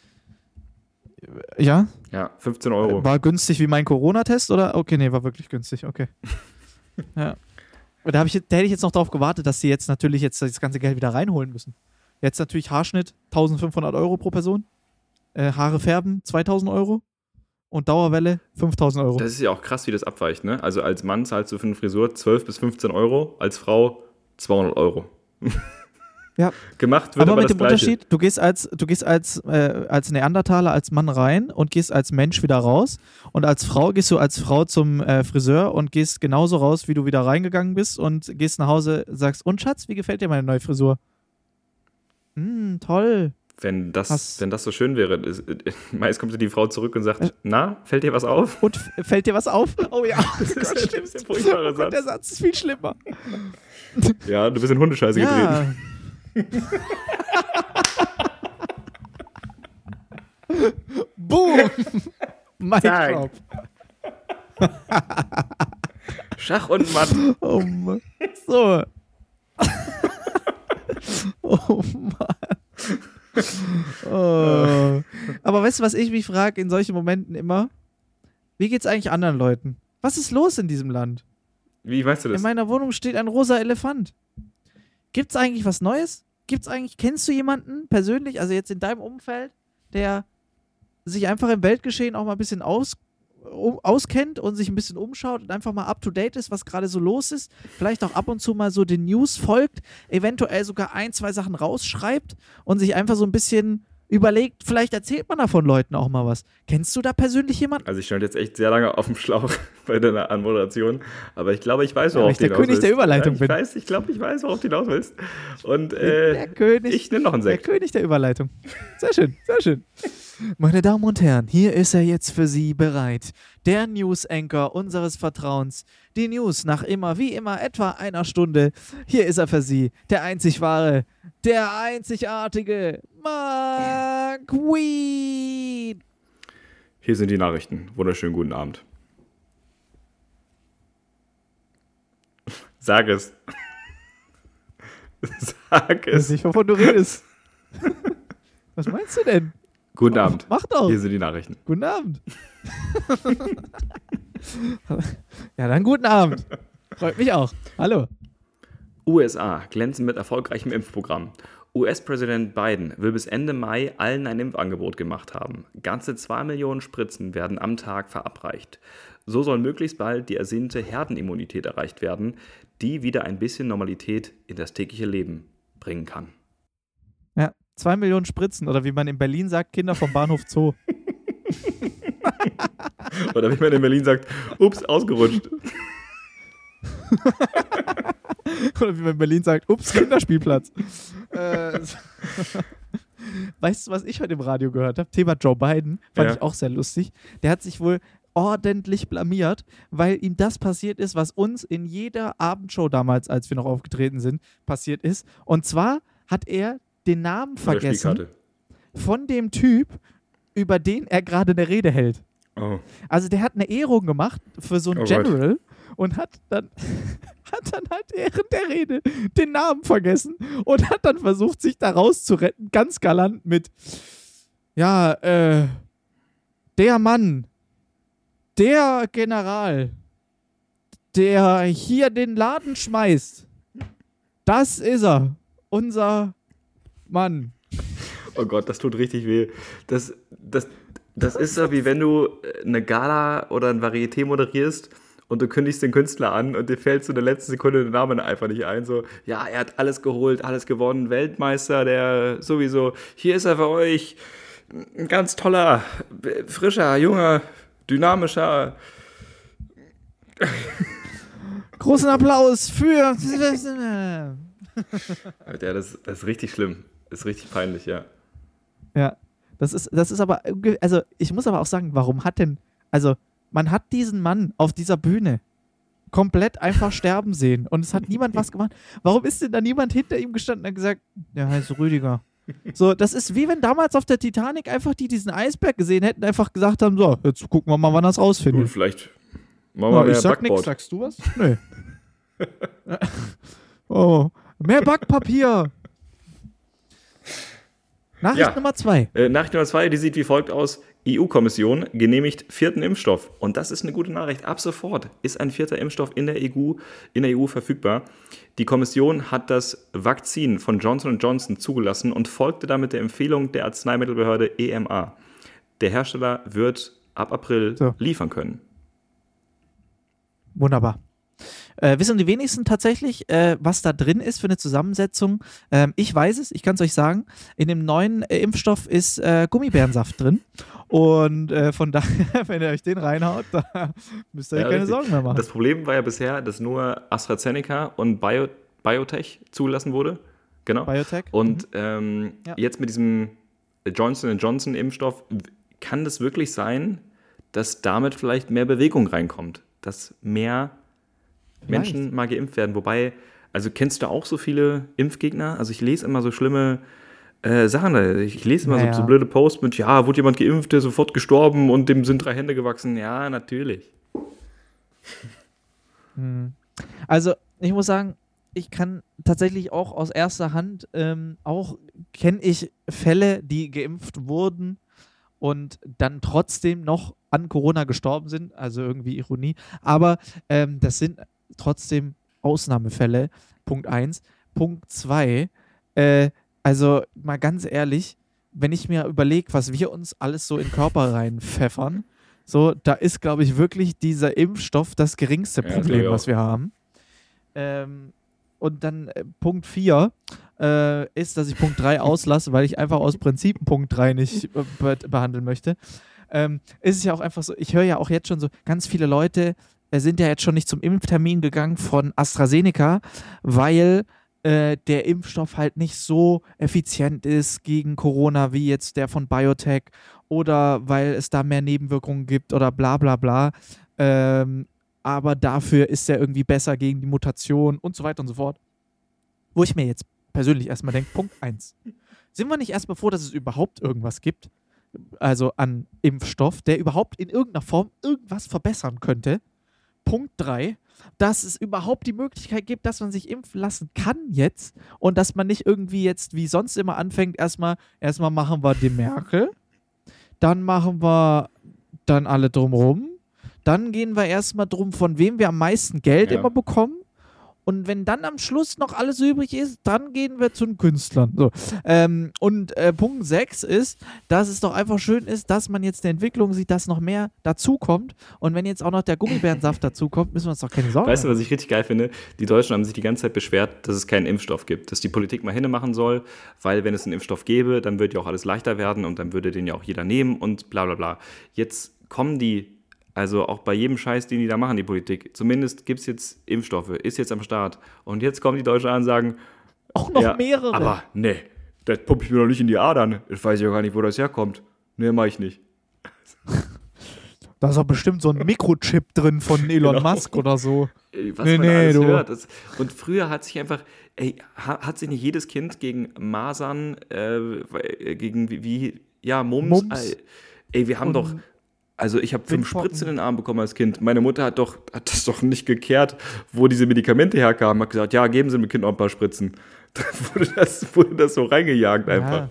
Ja? Ja, 15 Euro. War günstig wie mein Corona-Test, oder? Okay, nee, war wirklich günstig, okay. Ja. Da hätte ich jetzt noch darauf gewartet, dass sie jetzt natürlich das ganze Geld wieder reinholen müssen. Jetzt natürlich Haarschnitt 1.500 Euro pro Person, Haare färben 2.000 Euro und Dauerwelle 5.000 Euro. Das ist ja auch krass, wie das abweicht, ne? Also als Mann zahlst du für eine Frisur 12 bis 15 Euro, als Frau 200 Euro. Ja. Gemacht wird aber mit das dem Gleiche. Unterschied, du gehst als Neandertaler, als Mann rein und gehst als Mensch wieder raus. Und als Frau gehst du als Frau zum Friseur und gehst genauso raus, wie du wieder reingegangen bist und gehst nach Hause, sagst, und Schatz, wie gefällt dir meine neue Frisur? Toll. Wenn das so schön wäre. Meist kommt die Frau zurück und sagt, na, fällt dir was auf? Und fällt dir was auf? Oh ja, das ist der furchtbare Satz. Der Satz ist viel schlimmer. Ja, du bist in Hundescheiße getreten. Boom! Mic drop. Schach und Matt. Oh Mann. So. Oh Mann. Oh. Aber weißt du, was ich mich frage in solchen Momenten immer? Wie geht's eigentlich anderen Leuten? Was ist los in diesem Land? Wie weißt du das? In meiner Wohnung steht ein rosa Elefant. Gibt's eigentlich was Neues? Kennst du jemanden persönlich, also jetzt in deinem Umfeld, der sich einfach im Weltgeschehen auch mal ein bisschen auskennt und sich ein bisschen umschaut und einfach mal up-to-date ist, was gerade so los ist, vielleicht auch ab und zu mal so den News folgt, eventuell sogar 1, 2 Sachen rausschreibt und sich einfach so ein bisschen überlegt, vielleicht erzählt man da von Leuten auch mal was. Kennst du da persönlich jemanden? Also ich stand jetzt echt sehr lange auf dem Schlauch bei deiner Anmoderation, aber ich glaube, ich weiß, worauf du hinaus willst. Ich der König der Überleitung bin. Ich glaube, ich weiß, worauf du hinaus willst. Und ich nehme noch einen Sekt. Der König der Überleitung. Sehr schön, sehr schön. Meine Damen und Herren, hier ist er jetzt für Sie bereit. Der News-Anchor unseres Vertrauens. Die News nach wie immer etwa einer Stunde. Hier ist er für Sie, der einzig wahre, der einzigartige Mark Weed. Hier sind die Nachrichten. Wunderschönen guten Abend. Sag es. Sag es. Ich weiß nicht, wovon du redest. Was meinst du denn? Guten Abend. Mach doch. Hier sind die Nachrichten. Guten Abend. Ja, dann guten Abend. Freut mich auch. Hallo. USA glänzen mit erfolgreichem Impfprogramm. US-Präsident Biden will bis Ende Mai allen ein Impfangebot gemacht haben. Ganze 2 Millionen Spritzen werden am Tag verabreicht. So soll möglichst bald die ersehnte Herdenimmunität erreicht werden, die wieder ein bisschen Normalität in das tägliche Leben bringen kann. Ja, 2 Millionen Spritzen oder wie man in Berlin sagt, Kinder vom Bahnhof Zoo. Oder wie man in Berlin sagt, ups, ausgerutscht. Oder wie man in Berlin sagt, ups, Kinderspielplatz. Weißt du, was ich heute im Radio gehört habe? Thema Joe Biden, fand ich auch sehr lustig. Der hat sich wohl ordentlich blamiert, weil ihm das passiert ist, was uns in jeder Abendshow damals, als wir noch aufgetreten sind, passiert ist. Und zwar hat er den Namen vergessen von dem Typ, über den er gerade eine Rede hält. Oh. Also der hat eine Ehrung gemacht für so einen General und hat dann halt während der Rede den Namen vergessen und hat dann versucht, sich da rauszuretten, ganz galant mit der Mann, der General, der hier den Laden schmeißt, das ist er, unser Mann. Oh Gott, das tut richtig weh. Das ist so, wie wenn du eine Gala oder ein Varieté moderierst und du kündigst den Künstler an und dir fällt so in der letzten Sekunde der Name einfach nicht ein. So, ja, er hat alles geholt, alles gewonnen, Weltmeister, der sowieso, hier ist er für euch, ein ganz toller, frischer, junger, dynamischer. Großen Applaus für... Ja, das ist richtig schlimm. Das ist richtig peinlich, ja. Ja, das ist aber, also ich muss aber auch sagen, warum hat denn, also man hat diesen Mann auf dieser Bühne komplett einfach sterben sehen und es hat niemand was gemacht. Warum ist denn da niemand hinter ihm gestanden und hat gesagt, der heißt Rüdiger? So, das ist wie wenn damals auf der Titanic einfach die diesen Eisberg gesehen hätten, einfach gesagt haben, so, jetzt gucken wir mal, wann das rausfindet. Gut, vielleicht machen wir mehr ich sag Backbord. Nix, sagst du was? Nö. Oh, mehr Backpapier. Nachricht Nummer 2. Nachricht Nummer 2, die sieht wie folgt aus. EU-Kommission genehmigt 4. Impfstoff. Und das ist eine gute Nachricht. Ab sofort ist ein 4. Impfstoff in der EU verfügbar. Die Kommission hat das Vakzin von Johnson & Johnson zugelassen und folgte damit der Empfehlung der Arzneimittelbehörde EMA. Der Hersteller wird ab April liefern können. Wunderbar. Wissen die wenigsten tatsächlich, was da drin ist für eine Zusammensetzung? Ich weiß es, ich kann es euch sagen. In dem neuen Impfstoff ist Gummibärensaft drin. Und von daher, wenn ihr euch den reinhaut, da müsst ihr euch keine Sorgen mehr machen. Das Problem war ja bisher, dass nur AstraZeneca und BioNTech zugelassen wurde. Genau. Biotech. Und Ja. jetzt mit diesem Johnson&Johnson-Impfstoff, kann das wirklich sein, dass damit vielleicht mehr Bewegung reinkommt? Dass mehr Menschen mal geimpft werden? Wobei, also kennst du auch so viele Impfgegner? Also ich lese immer so schlimme Sachen. Ich lese immer so blöde Posts mit, ja, wurde jemand geimpft, der ist sofort gestorben und dem sind 3 Hände gewachsen. Ja, natürlich. Also, ich muss sagen, ich kann tatsächlich auch aus erster Hand, auch kenne ich Fälle, die geimpft wurden und dann trotzdem noch an Corona gestorben sind, also irgendwie Ironie, aber das sind trotzdem Ausnahmefälle, Punkt 1. Punkt 2, also mal ganz ehrlich, wenn ich mir überlege, was wir uns alles so in den Körper reinpfeffern, so, da ist, glaube ich, wirklich dieser Impfstoff das geringste Ja, Problem, glaub ich was wir haben. Und dann Punkt 4 ist, dass ich Punkt 3 auslasse, weil ich einfach aus Prinzip Punkt 3 nicht behandeln möchte. Ist es ja auch einfach so, ich höre ja auch jetzt schon so, ganz viele Leute sind ja jetzt schon nicht zum Impftermin gegangen von AstraZeneca, weil der Impfstoff halt nicht so effizient ist gegen Corona wie jetzt der von Biotech oder weil es da mehr Nebenwirkungen gibt oder bla bla bla. Aber dafür ist er irgendwie besser gegen die Mutation und so weiter und so fort. Wo ich mir jetzt persönlich erstmal denke, Punkt 1. Sind wir nicht erstmal froh, dass es überhaupt irgendwas gibt, also an Impfstoff, der überhaupt in irgendeiner Form irgendwas verbessern könnte? Punkt 3, dass es überhaupt die Möglichkeit gibt, dass man sich impfen lassen kann jetzt und dass man nicht irgendwie jetzt wie sonst immer anfängt, erstmal machen wir die Merkel, dann machen wir dann alle drumrum, dann gehen wir erstmal drum, von wem wir am meisten Geld immer bekommen. Und wenn dann am Schluss noch alles übrig ist, dann gehen wir zu den Künstlern. So. Punkt 6 ist, dass es doch einfach schön ist, dass man jetzt eine Entwicklung sieht, dass noch mehr dazukommt. Und wenn jetzt auch noch der Gummibärensaft dazukommt, müssen wir uns doch keine Sorgen machen. Weißt du, was ich richtig geil finde? Die Deutschen haben sich die ganze Zeit beschwert, dass es keinen Impfstoff gibt. Dass die Politik mal hinmachen soll, weil wenn es einen Impfstoff gäbe, dann würde ja auch alles leichter werden und dann würde den ja auch jeder nehmen und bla bla bla. Jetzt kommen die, also auch bei jedem Scheiß, den die da machen, die Politik, zumindest gibt es jetzt Impfstoffe, ist jetzt am Start. Und jetzt kommen die Deutschen an und sagen, auch noch mehrere. Aber nee, das pumpe ich mir doch nicht in die Adern. Ich weiß ja gar nicht, wo das herkommt. Nee, mach ich nicht. Da ist doch bestimmt so ein Mikrochip drin von Elon Musk oder so. Was man alles hört. Und früher hat sich einfach, hat sich nicht jedes Kind gegen Masern, gegen Mumps. Wir haben doch, also ich habe 5 Spritzen in den Arm bekommen als Kind. Meine Mutter hat das doch nicht geklärt, wo diese Medikamente herkamen. Hat gesagt, ja, geben Sie dem Kind noch ein paar Spritzen. Da wurde das so reingejagt einfach.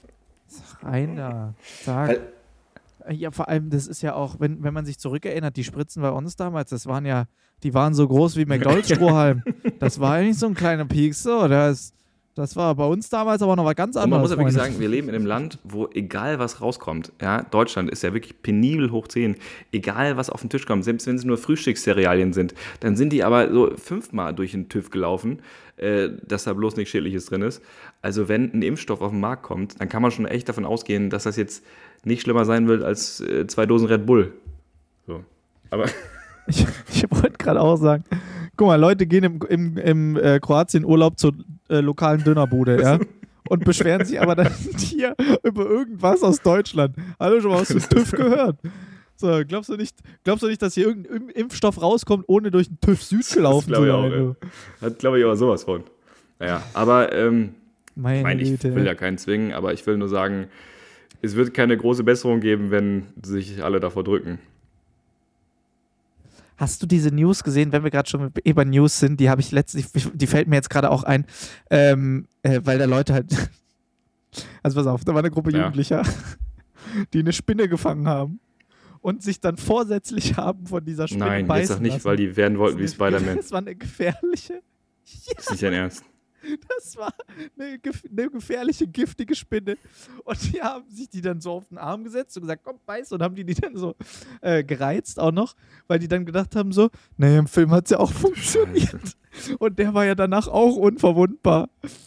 Rainer, sag. Ja, vor allem, das ist ja auch, wenn man sich zurückerinnert, die Spritzen bei uns damals, die waren so groß wie McDonald's-Strohhalm. Das war ja nicht so ein kleiner Pieks, so, das war bei uns damals aber noch was ganz anderes. Und man muss ja wirklich sagen, wir leben in einem Land, wo egal was rauskommt, ja, Deutschland ist ja wirklich penibel hoch 10, egal was auf den Tisch kommt, selbst wenn es nur Frühstückscerealien sind, dann sind die aber so 5-mal durch den TÜV gelaufen, dass da bloß nichts Schädliches drin ist. Also wenn ein Impfstoff auf den Markt kommt, dann kann man schon echt davon ausgehen, dass das jetzt nicht schlimmer sein wird als 2 Dosen Red Bull. So. Aber ich wollte gerade auch sagen, guck mal, Leute gehen im Kroatien Urlaub zur lokalen Dönerbude, ja, und beschweren sich aber dann hier über irgendwas aus Deutschland. Hallo, schon mal was zum TÜV gehört? So, glaubst du nicht, dass hier irgendein Impfstoff rauskommt, ohne durch den TÜV Süd gelaufen zu sein? Hat, glaube ich, aber sowas von. Naja, aber ich Güte. will ja keinen zwingen, aber ich will nur sagen, es wird keine große Besserung geben, wenn sich alle davor drücken. Hast du diese News gesehen, wenn wir gerade schon bei News sind, die habe ich die fällt mir jetzt gerade auch ein, weil da Leute halt, also pass auf, da war eine Gruppe Jugendlicher, die eine Spinne gefangen haben und sich dann vorsätzlich haben von dieser Spinne beißen lassen. Nein, jetzt auch nicht, weil die werden wollten wie Spider-Man. Das war eine gefährliche. Ja. Das ist nicht dein Ernst. Das war eine gefährliche, giftige Spinne. Und die haben sich die dann so auf den Arm gesetzt und gesagt, komm, beiß. Und haben die dann so gereizt auch noch, weil die dann gedacht haben so, naja, im Film hat es ja auch funktioniert. Und der war ja danach auch unverwundbar.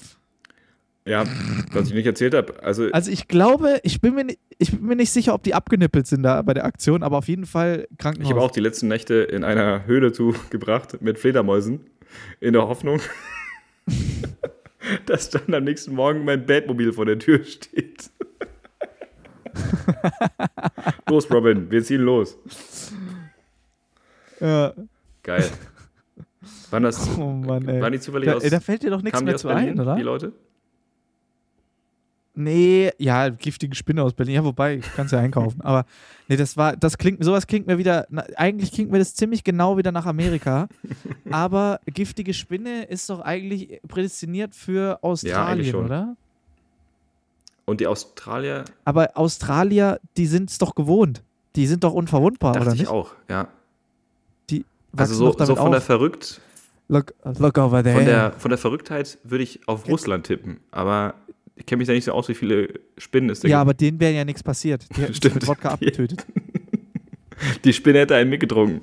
Ja, was ich nicht erzählt habe. Also ich glaube, ich bin mir nicht sicher, ob die abgenippelt sind da bei der Aktion, aber auf jeden Fall Krankenhaus. Ich habe auch die letzten Nächte in einer Höhle zugebracht mit Fledermäusen, in der Hoffnung, dass dann am nächsten Morgen mein Batmobil vor der Tür steht. Los, Robin, wir ziehen los. Ja. Geil. Waren die zufällig aus? Da fällt dir doch nichts mehr zu Berlin, ein, oder? die Leute? Nee, ja, giftige Spinne aus Berlin. Ja, wobei, kannst ja einkaufen. Aber nee, sowas klingt mir wieder, eigentlich klingt mir das ziemlich genau wieder nach Amerika. Aber giftige Spinne ist doch eigentlich prädestiniert für Australien, schon. oder? Und die Australier? Aber Australier, die sind es doch gewohnt. Die sind doch unverwundbar, Dachte oder ich nicht? auch, ja. Die Also wachsen so doch damit von der auf. Look over there. Von der Verrücktheit würde ich auf Russland tippen, aber ich kenne mich da nicht so aus, wie viele Spinnen es da gibt. Ja, aber denen wäre ja nichts passiert. Die hätten sich mit Wodka abgetötet. Die Spinne hätte einen mitgetrunken.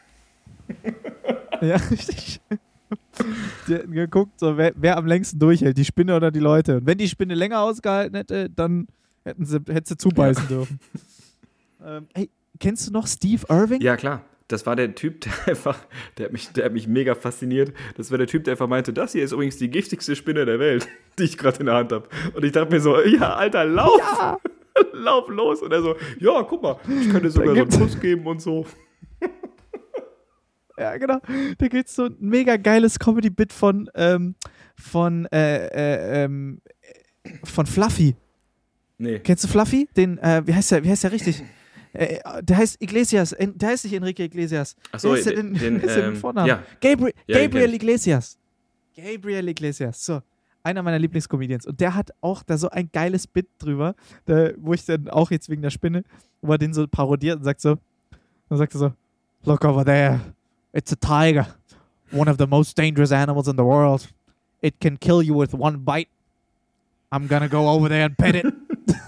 Ja, richtig. Die hätten geguckt, so, wer am längsten durchhält, die Spinne oder die Leute. Und wenn die Spinne länger ausgehalten hätte, dann hätte sie zubeißen dürfen. Hey, kennst du noch Steve Irving? Ja, klar. Das war der Typ, der hat mich mega fasziniert. Das war der Typ, der einfach meinte, das hier ist übrigens die giftigste Spinne der Welt, die ich gerade in der Hand habe. Und ich dachte mir so, ja, Alter, lauf! Ja. Lauf los! Und er so, ja, guck mal, ich könnte sogar so einen Kuss geben und so. Ja, genau. Da gibt es so ein mega geiles Comedy-Bit von Fluffy. Nee. Kennst du Fluffy? Den, wie heißt der richtig? Der heißt Iglesias. Der heißt nicht Enrique Iglesias. Achso, den Vornamen. Ja. Gabriel Iglesias. Gabriel Iglesias. So. Einer meiner Lieblingscomedians. Und der hat auch da so ein geiles Bit drüber, wo ich dann auch jetzt wegen der Spinne, wo er den so parodiert und sagt er so, look over there. It's a tiger. One of the most dangerous animals in the world. It can kill you with one bite. I'm gonna go over there and pet it.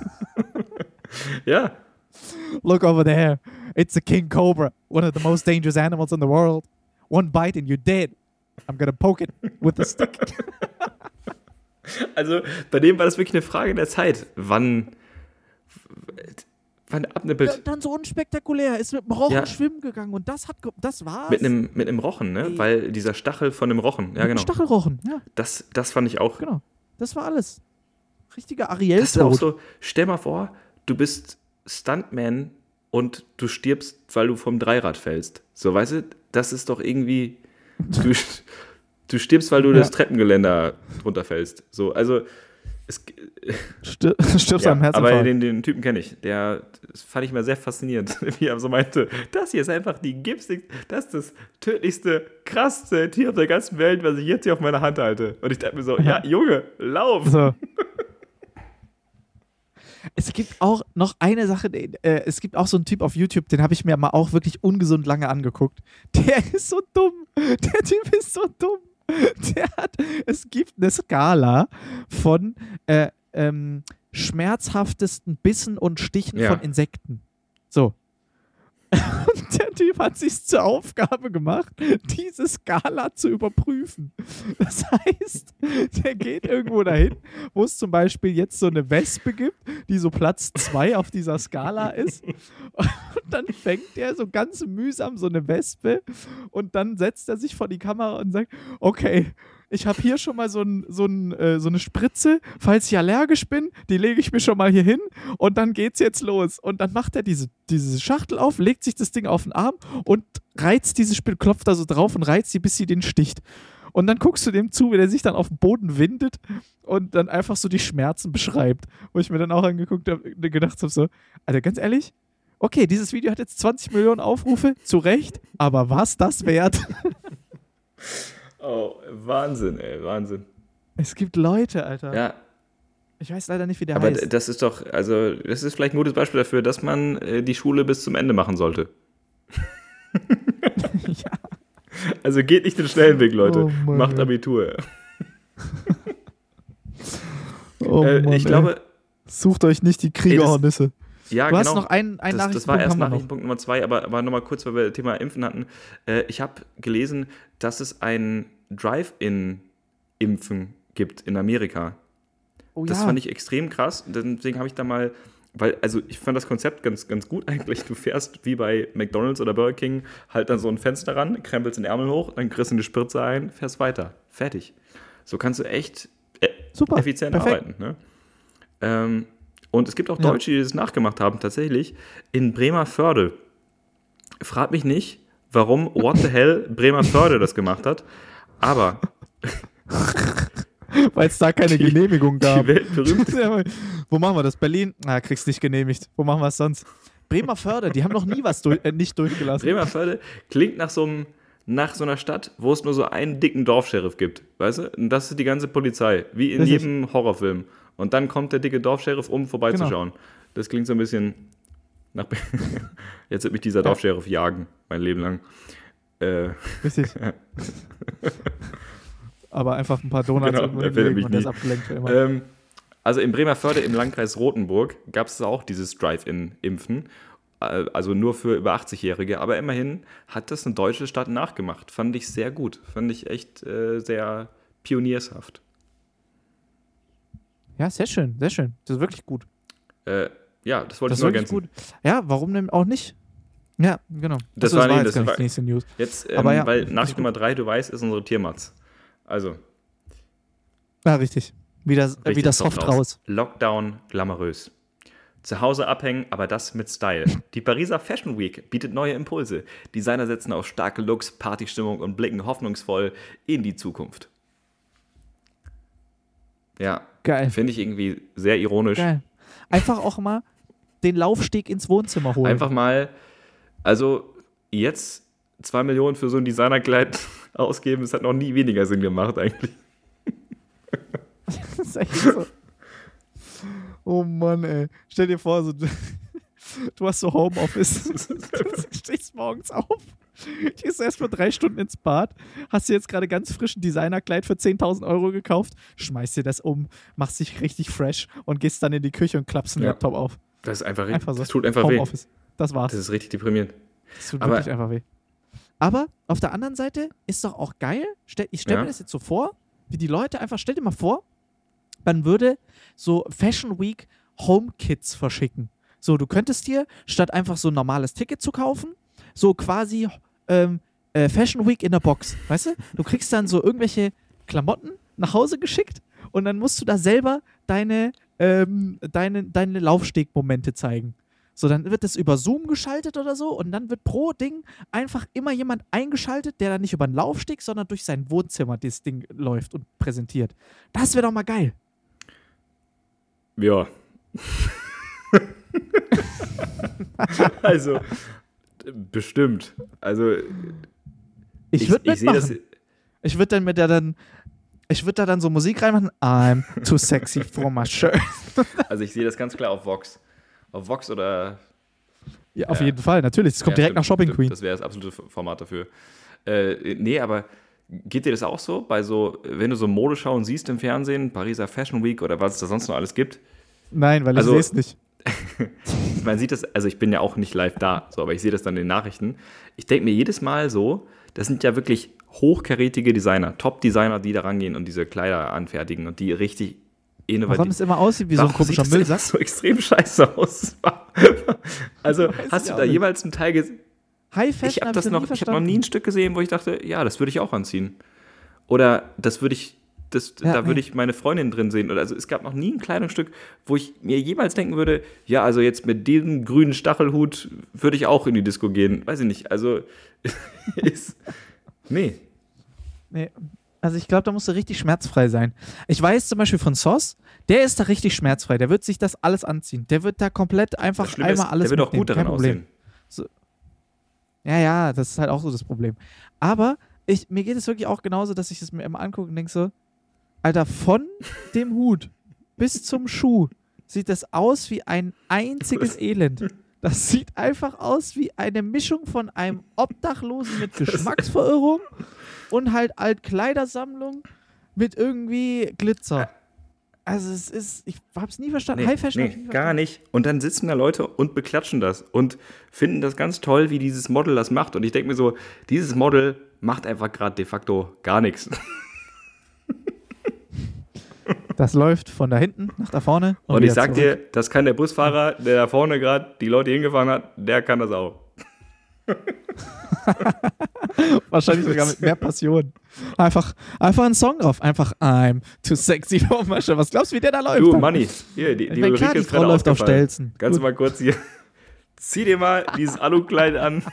Ja. Look over there. It's a king cobra. One of the most dangerous animals in the world. One bite and you're dead. I'm gonna poke it with a stick. Also, bei dem war das wirklich eine Frage der Zeit. Wann abnippelt. Ja, dann so unspektakulär. Ist mit dem Rochen schwimmen gegangen und das war's. Mit einem Rochen, ne? Nee. Weil dieser Stachel von dem Rochen. Ja, genau. Stachelrochen, ja. Das fand ich auch. Genau. Das war alles. Richtiger Ariel. Das ist auch so, stell mal vor, du bist Stuntman und du stirbst, weil du vom Dreirad fällst. So, weißt du, das ist doch irgendwie. Du stirbst, weil du das Treppengeländer runterfällst. So, also. Stirbst am Herzinfarkt. Aber den Typen kenne ich. Das fand ich mal sehr faszinierend, wie er so meinte, das hier ist einfach das ist das tödlichste, krasseste Tier auf der ganzen Welt, was ich jetzt hier auf meiner Hand halte. Und ich dachte mir so, ja, Junge, lauf! So. Es gibt auch noch eine Sache, es gibt auch so einen Typ auf YouTube, den habe ich mir mal auch wirklich ungesund lange angeguckt. Der ist so dumm. Der Typ ist so dumm. Es gibt eine Skala von schmerzhaftesten Bissen und Stichen von Insekten. So. Und der Typ hat sich zur Aufgabe gemacht, diese Skala zu überprüfen. Das heißt, der geht irgendwo dahin, wo es zum Beispiel jetzt so eine Wespe gibt, die so Platz 2 auf dieser Skala ist. Und dann fängt er so ganz mühsam so eine Wespe und dann setzt er sich vor die Kamera und sagt, okay, ich habe hier schon mal so eine Spritze, falls ich allergisch bin, die lege ich mir schon mal hier hin und dann geht's jetzt los. Und dann macht er diese Schachtel auf, legt sich das Ding auf den Arm und reizt diese Spitze, klopft da so drauf und reizt sie, bis sie den sticht. Und dann guckst du dem zu, wie der sich dann auf dem Boden windet und dann einfach so die Schmerzen beschreibt. Wo ich mir dann auch angeguckt habe und gedacht habe so, Alter, ganz ehrlich, okay, dieses Video hat jetzt 20 Millionen Aufrufe, zu Recht, aber war's das wert? Oh, Wahnsinn, ey, Wahnsinn. Es gibt Leute, Alter. Ja. Ich weiß leider nicht, wie der heißt. Aber das ist doch, also, das ist vielleicht ein gutes Beispiel dafür, dass man die Schule bis zum Ende machen sollte. Ja. Also geht nicht den schnellen Weg, Leute. Oh Mann, macht Abitur. Ich glaube. Sucht euch nicht die Kriegerhornisse. Ja, du genau. hast noch einen Nachrichtenpunkt. Das war erst Nachrichtenpunkt Nummer 2, aber nochmal kurz, weil wir das Thema Impfen hatten. Ich habe gelesen, dass es ein Drive-In-Impfen gibt in Amerika. Oh, das ja. fand ich extrem krass. Deswegen habe ich da mal, also ich fand das Konzept ganz, ganz gut eigentlich. Du fährst wie bei McDonald's oder Burger King halt dann so ein Fenster ran, krempelst den Ärmel hoch, dann kriegst du eine Spritze ein, fährst weiter. Fertig. So kannst du echt Super, effizient perfekt. arbeiten. Ne? Und es gibt auch Deutsche, die das nachgemacht haben, tatsächlich. In Bremervörde. Frag mich nicht, warum What the Hell Bremervörde das gemacht hat, aber Weil es da keine Genehmigung gab. die weltberühmte Wo machen wir das? Berlin? Kriegst nicht genehmigt. Wo machen wir es sonst? Bremervörde, die haben noch nie was nicht durchgelassen. Bremervörde klingt nach so einer Stadt, wo es nur so einen dicken Dorfscheriff gibt, weißt du? Und das ist die ganze Polizei, wie in jedem Horrorfilm. Und dann kommt der dicke Dorfscheriff, um vorbeizuschauen. Genau. Das klingt so ein bisschen nach... Jetzt wird mich dieser Dorfscheriff jagen, mein Leben lang. Richtig. Aber einfach ein paar Donuts irgendwo hinlegen und der ist abgelenkt für immer. Also in Bremervörde im Landkreis Rothenburg gab es auch dieses Drive-In-Impfen. Also nur für über 80-Jährige. Aber immerhin hat das eine deutsche Stadt nachgemacht. Fand ich sehr gut. Fand ich echt sehr pioniershaft. Ja, sehr schön, sehr schön. Das ist wirklich gut. Ja, das wollte ich nur ergänzen. Gut. Ja, warum denn auch nicht? Ja, genau. Das war jetzt gar nicht die nächste News. Jetzt, weil Nachricht Nummer 3, du weißt, ist unsere Tiermatz. Also. Ja, richtig. Wieder soft raus. Lockdown glamourös. Zu Hause abhängen, aber das mit Style. Die Pariser Fashion Week bietet neue Impulse. Designer setzen auf starke Looks, Partystimmung und blicken hoffnungsvoll in die Zukunft. Ja, geil. Finde ich irgendwie sehr ironisch. Geil. Einfach auch mal den Laufsteg ins Wohnzimmer holen. Einfach mal, also jetzt 2 Millionen für so ein Designerkleid ausgeben, das hat noch nie weniger Sinn gemacht eigentlich. Das ist echt so. Oh Mann, ey. Stell dir vor, du hast so Homeoffice. Du stehst morgens auf, gehst erst mal 3 Stunden ins Bad, hast dir jetzt gerade ganz frisch ein Designerkleid für 10.000 Euro gekauft, schmeißt dir das um, machst dich richtig fresh und gehst dann in die Küche und klappst den Laptop auf. Das ist einfach so. Das tut einfach Homeoffice. weh. Das war's. Das ist richtig deprimierend. Das tut wirklich einfach weh. Aber auf der anderen Seite ist doch auch geil, ich stelle mir das jetzt so vor, wie die Leute einfach, stell dir mal vor, man würde so Fashion Week Home Kits verschicken. So, du könntest dir, statt einfach so ein normales Ticket zu kaufen, so quasi Fashion Week in der Box, weißt du? Du kriegst dann so irgendwelche Klamotten nach Hause geschickt und dann musst du da selber deine Laufstegmomente zeigen. So, dann wird das über Zoom geschaltet oder so und dann wird pro Ding einfach immer jemand eingeschaltet, der dann nicht über den Laufsteg, sondern durch sein Wohnzimmer das Ding läuft und präsentiert. Das wäre doch mal geil. Ja. Also, bestimmt. Also, ich würde mitmachen. Ich würde da dann so Musik reinmachen. I'm too sexy for my shirt. Also, ich sehe das ganz klar auf Vox. Auf Vox oder... Ja, auf jeden Fall, natürlich. Das kommt direkt nach Shopping Queen. Das wäre das absolute Format dafür. Nee, aber geht dir das auch so? Wenn du so Modeschauen siehst im Fernsehen, Pariser Fashion Week oder was es da sonst noch alles gibt? Nein, weil ich sehe es nicht. Man sieht das, also ich bin ja auch nicht live da, so, aber ich sehe das dann in den Nachrichten. Ich denke mir jedes Mal so, das sind ja wirklich hochkarätige Designer, Top-Designer, die da rangehen und diese Kleider anfertigen und die richtig innovativ. Warum es immer aussieht wie so ein komischer Müllsack? Das sieht so extrem scheiße aus. Also, hast du da jemals einen Teil gesehen? High Fashion Ich habe noch nie ein Stück gesehen, wo ich dachte, ja, das würde ich auch anziehen. Oder da würde ich meine Freundin drin sehen. Also es gab noch nie ein Kleidungsstück, wo ich mir jemals denken würde, ja, also jetzt mit diesem grünen Stachelhut würde ich auch in die Disco gehen. Weiß ich nicht. Also nee. Also ich glaube, da musst du richtig schmerzfrei sein. Ich weiß zum Beispiel von Sos, der ist da richtig schmerzfrei. Der wird sich das alles anziehen. Der wird da komplett einfach einmal alles der wird auch gut darin aussehen. So. Ja, das ist halt auch so das Problem. Aber mir geht es wirklich auch genauso, dass ich es mir immer angucke und denke so, Alter, von dem Hut bis zum Schuh sieht das aus wie ein einziges Elend. Das sieht einfach aus wie eine Mischung von einem Obdachlosen mit Geschmacksverirrung und halt Altkleidersammlung mit irgendwie Glitzer. Also ich hab's nie verstanden. High Fashion nie gar nicht. Und dann sitzen da Leute und beklatschen das und finden das ganz toll, wie dieses Model das macht. Und ich denke mir so, dieses Model macht einfach gerade de facto gar nichts. Das läuft von da hinten nach da vorne. Und ich sag dir, das kann der Busfahrer, der da vorne gerade die Leute hingefahren hat, der kann das auch. Wahrscheinlich sogar mit mehr Passion. Einfach einen Song drauf. Einfach I'm too sexy for my show. Was glaubst du, wie der da läuft? Du, Manni, hier, die Klar, Ulrike die ist Frau gerade läuft auf aufgefallen. Stelzen. Kannst du Gut. mal kurz hier, zieh dir mal dieses Alukleid an.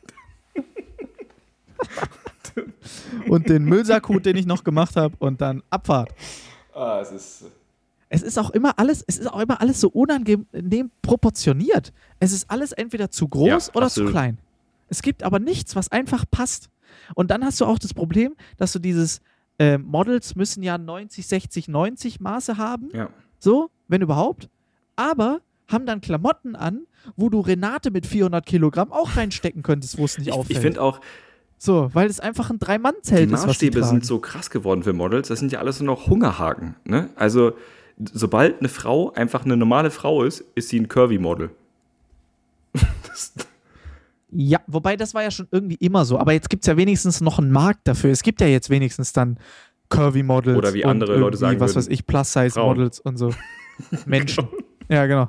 Und den Müllsackhut, den ich noch gemacht habe, und dann Abfahrt. Es ist... Es ist auch immer alles so unangenehm proportioniert. Es ist alles entweder zu groß Ja, oder absolut. zu klein. Es gibt aber nichts, was einfach passt. Und dann hast du auch das Problem, dass du dieses Models müssen ja 90, 60, 90 Maße haben. Ja. So, wenn überhaupt. Aber haben dann Klamotten an, wo du Renate mit 400 Kilogramm auch reinstecken könntest, wo es nicht Ich auffällt. finde auch, So, weil es einfach ein die Drei-Mann-Zelt ist, was sie Maßstäbe tragen. sind so krass geworden für Models. Das sind ja alles nur noch Hungerhaken. Ne? Also, sobald eine Frau einfach eine normale Frau ist, ist sie ein Curvy-Model. Ja, wobei das war ja schon irgendwie immer so. Aber jetzt gibt es ja wenigstens noch einen Markt dafür. Es gibt ja jetzt wenigstens dann Curvy-Models. Oder wie und andere Leute sagen was würden, weiß ich, Plus-Size-Models und so. Menschen. Ja, genau.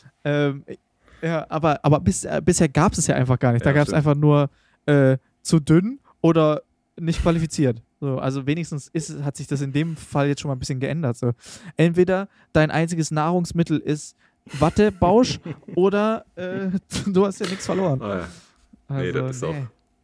Ja, aber bisher gab es ja einfach gar nicht. Da Ja, gab es stimmt. einfach nur zu dünn oder nicht qualifiziert. So, also wenigstens hat sich das in dem Fall jetzt schon mal ein bisschen geändert. So. Entweder dein einziges Nahrungsmittel ist Wattebausch oder du hast ja nichts verloren. Ah, ja. Also, Nee, das ist auch.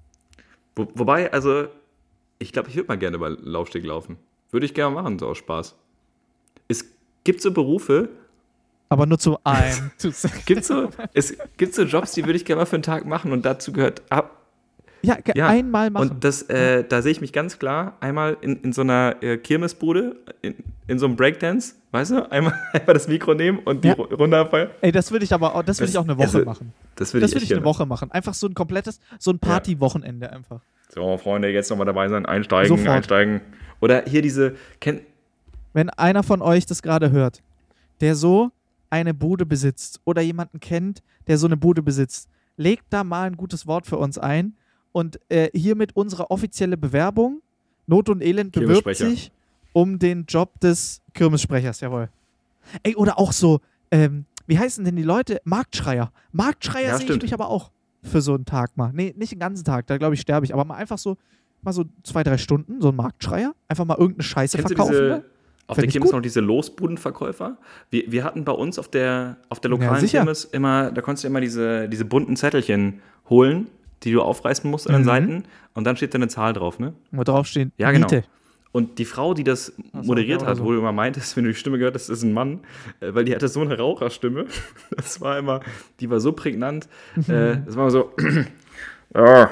Wobei, also, ich glaube, ich würde mal gerne bei Laufsteg laufen. Würde ich gerne machen, so aus Spaß. Es gibt so Berufe, Aber nur zu einem. es gibt so Jobs, die würde ich gerne mal für einen Tag machen und dazu gehört Ja, Ja, einmal machen. Und da sehe ich mich ganz klar einmal in so einer Kirmesbude, in so einem Breakdance, weißt du? Einmal das Mikro nehmen und die Ja. Runde abfeiern. Ey, das würde ich aber auch, das würde ich auch eine Woche also, machen. Das würde Das ich würde echt ich eine gerne. Woche machen. Einfach so ein komplettes, so ein Party-Wochenende einfach. So, Freunde, jetzt nochmal dabei sein, einsteigen, Sofort. einsteigen. Oder hier diese, Wenn einer von euch das gerade hört, der so eine Bude besitzt oder jemanden kennt, der so eine Bude besitzt, legt da mal ein gutes Wort für uns ein und hiermit unsere offizielle Bewerbung. Not und Elend bewirbt Kirmessprecher. sich um den Job des Kirmessprechers, jawohl. Ey, oder auch so, wie heißen denn die Leute? Marktschreier. Marktschreier Ja, sehe ich stimmt. mich aber auch für so einen Tag mal. Nee, nicht den ganzen Tag, da glaube ich sterbe ich, aber mal einfach so, mal so 2-3 Stunden, so ein Marktschreier. Einfach mal irgendeine Scheiße kennst du verkaufen. diese, ne? auf Fänd der ich Kirmes gut. noch diese Losbudenverkäufer? Wir hatten bei uns auf der lokalen sicher. Kirmes immer, da konntest du immer diese bunten Zettelchen holen, die du aufreißen musst an den Mhm. Seiten und dann steht da eine Zahl drauf, ne? Wo drauf steht, Ja, genau. Miete. Und die Frau, die das Ach so, moderiert ja, hat, oder so. wo du immer meintest, wenn du die Stimme gehört hast, das ist ein Mann, weil die hatte so eine Raucherstimme. Das war immer, die war so prägnant. Das war immer so, ja,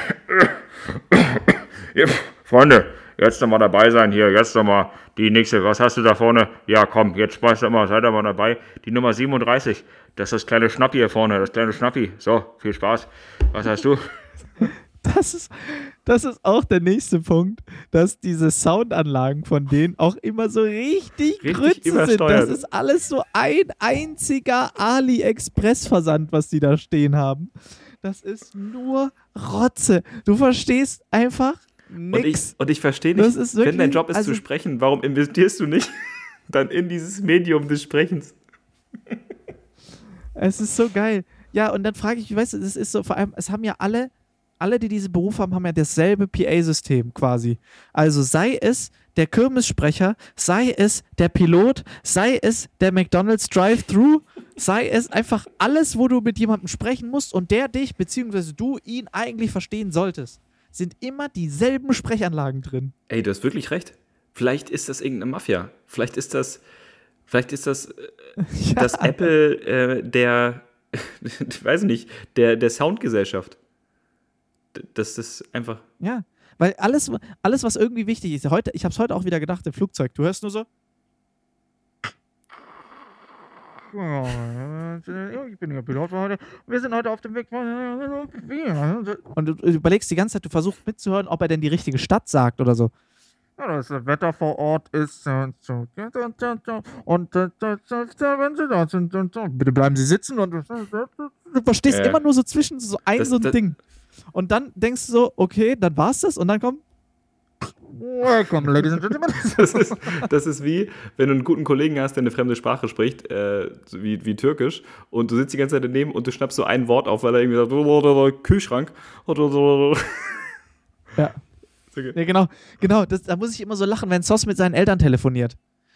Freunde, jetzt noch mal dabei sein hier, jetzt noch mal die nächste, was hast du da vorne? Ja, komm, jetzt schmeißt doch mal, seid doch mal dabei. Die Nummer 37, das ist das kleine Schnappi hier vorne, das kleine Schnappi. So, viel Spaß. Was hast du? Das ist auch der nächste Punkt, dass diese Soundanlagen von denen auch immer so richtig Grütze sind. übersteuert. Das ist alles so ein einziger AliExpress-Versand, was die da stehen haben. Das ist nur Rotze. Du verstehst einfach nix. Und ich verstehe Das nicht, ist wenn dein wirklich- Job ist also- zu sprechen, warum investierst du nicht dann in dieses Medium des Sprechens? Es ist so geil. Ja, und dann frage ich, weißt du, das ist so, vor allem, es haben ja alle, die diesen Beruf haben ja dasselbe PA-System quasi. Also sei es der Kirmessprecher, sei es der Pilot, sei es der McDonald's Drive-Thru, sei es einfach alles, wo du mit jemandem sprechen musst und der dich, beziehungsweise du ihn eigentlich verstehen solltest, sind immer dieselben Sprechanlagen drin. Ey, du hast wirklich recht. Vielleicht ist das irgendeine Mafia. Vielleicht ist das das Apple der, ich weiß nicht, der Soundgesellschaft. Das ist einfach. Ja, weil alles, was irgendwie wichtig ist, ich habe es heute auch wieder gedacht im Flugzeug, du hörst nur so. Ich bin der Pilot für heute. Wir sind heute auf dem Weg. Und du überlegst die ganze Zeit, du versuchst mitzuhören, ob er denn die richtige Stadt sagt oder so. Ja, das Wetter vor Ort ist so und so. Und wenn Sie da sind, bitte bleiben Sie sitzen. Und du verstehst immer nur so zwischen so ein Das- so ein das- Ding. Und dann denkst du so, okay, dann war's das. Und dann kommt. Welcome, ladies and gentlemen. Das ist wie, wenn du einen guten Kollegen hast, der eine fremde Sprache spricht, wie Türkisch, und du sitzt die ganze Zeit daneben und du schnappst so ein Wort auf, weil er irgendwie sagt, Kühlschrank. Ja. Okay. Ja, genau. Da muss ich immer so lachen, wenn Sos mit seinen Eltern telefoniert.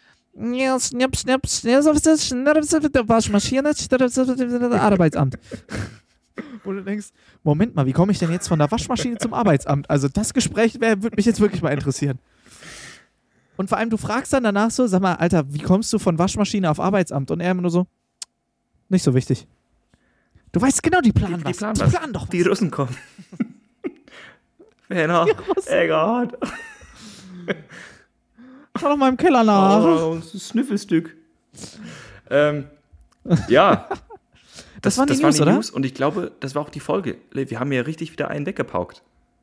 Waschmaschine, Arbeitsamt. Wo du denkst, Moment mal, wie komme ich denn jetzt von der Waschmaschine zum Arbeitsamt? Also das Gespräch würde mich jetzt wirklich mal interessieren. Und vor allem, du fragst dann danach so, sag mal, Alter, wie kommst du von Waschmaschine auf Arbeitsamt? Und er immer nur so, nicht so wichtig. Du weißt genau, die planen was. Die planen doch was. Die Russen kommen. Männer, Eggert. Schau doch mal im Keller nach. Oh, ein Snüffelstück. Ja. Das waren die News, oder? Und ich glaube, das war auch die Folge. Wir haben ja richtig wieder einen weggepaukt.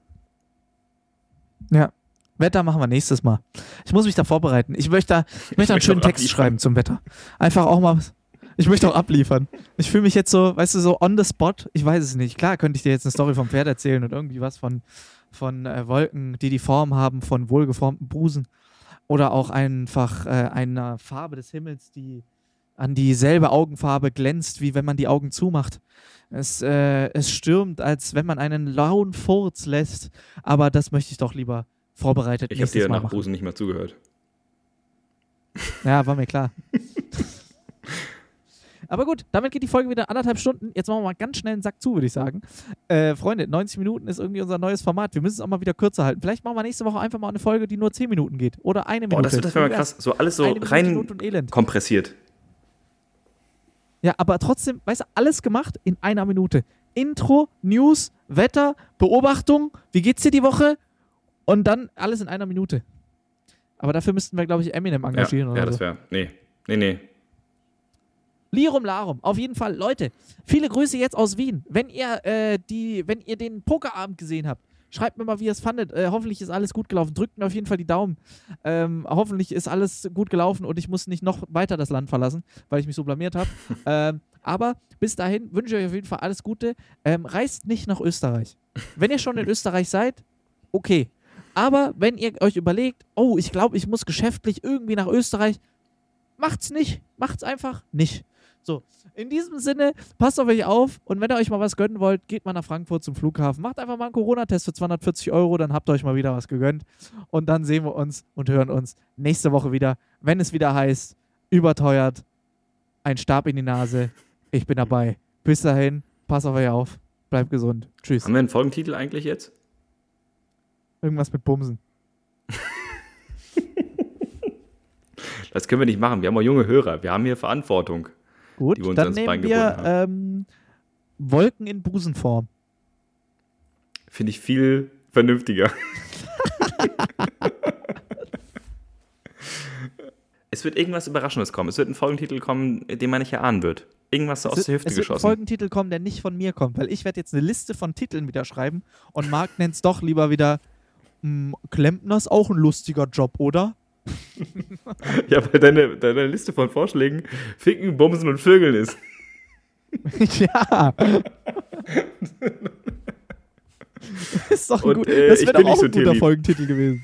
Ja. Wetter machen wir nächstes Mal. Ich muss mich da vorbereiten. Ich möchte einen schönen Text schreiben zum Wetter. Einfach auch mal was. Ich möchte auch abliefern. Ich fühle mich jetzt so, weißt du, so on the spot. Ich weiß es nicht. Klar könnte ich dir jetzt eine Story vom Pferd erzählen und irgendwie was von Wolken, die Form haben von wohlgeformten Busen. Oder auch einfach einer Farbe des Himmels, die an dieselbe Augenfarbe glänzt, wie wenn man die Augen zumacht. Es stürmt, als wenn man einen lauen Furz lässt. Aber das möchte ich doch lieber vorbereitet Ich habe dir nach machen. Busen nicht mehr zugehört. Ja, war mir klar. Aber gut, damit geht die Folge wieder 1,5 Stunden. Jetzt machen wir mal ganz schnell einen Sack zu, würde ich sagen. Freunde, 90 Minuten ist irgendwie unser neues Format. Wir müssen es auch mal wieder kürzer halten. Vielleicht machen wir nächste Woche einfach mal eine Folge, die nur 10 Minuten geht. Oder eine Minute. Das wäre mal krass. So alles so rein kompressiert. Ja, aber trotzdem, weißt du, alles gemacht in einer Minute. Intro, News, Wetter, Beobachtung, wie geht's dir die Woche? Und dann alles in einer Minute. Aber dafür müssten wir, glaube ich, Eminem engagieren oder so. Ja, das wäre. Nee. Lirum Larum, auf jeden Fall. Leute, viele Grüße jetzt aus Wien. Wenn ihr den Pokerabend gesehen habt, schreibt mir mal, wie ihr es fandet. Hoffentlich ist alles gut gelaufen. Drückt mir auf jeden Fall die Daumen. Hoffentlich ist alles gut gelaufen und ich muss nicht noch weiter das Land verlassen, weil ich mich so blamiert habe. Aber bis dahin wünsche ich euch auf jeden Fall alles Gute. Reist nicht nach Österreich. Wenn ihr schon in Österreich seid, okay. Aber wenn ihr euch überlegt, oh, ich glaube, ich muss geschäftlich irgendwie nach Österreich, macht's nicht. Macht's einfach nicht. So, in diesem Sinne, passt auf euch auf und wenn ihr euch mal was gönnen wollt, geht mal nach Frankfurt zum Flughafen, macht einfach mal einen Corona-Test für 240 €, dann habt ihr euch mal wieder was gegönnt und dann sehen wir uns und hören uns nächste Woche wieder, wenn es wieder heißt, überteuert, ein Stab in die Nase, ich bin dabei. Bis dahin, passt auf euch auf, bleibt gesund, tschüss. Haben wir einen Folgentitel eigentlich jetzt? Irgendwas mit Bumsen. Das können wir nicht machen, wir haben auch junge Hörer, wir haben hier Verantwortung. Gut, dann nehmen wir Wolken in Busenform. Finde ich viel vernünftiger. Es wird irgendwas Überraschendes kommen. Es wird ein Folgentitel kommen, den man nicht erahnen wird. Irgendwas so aus der Hüfte geschossen. Es wird ein Folgentitel kommen, der nicht von mir kommt, weil ich werde jetzt eine Liste von Titeln wieder schreiben und Marc nennt es doch lieber wieder Klempner ist auch ein lustiger Job, oder? Ja, weil deine Liste von Vorschlägen Ficken, Bumsen und Vögeln ist. Ja. Das ist doch ein das wäre doch auch ein guter Folgentitel gewesen.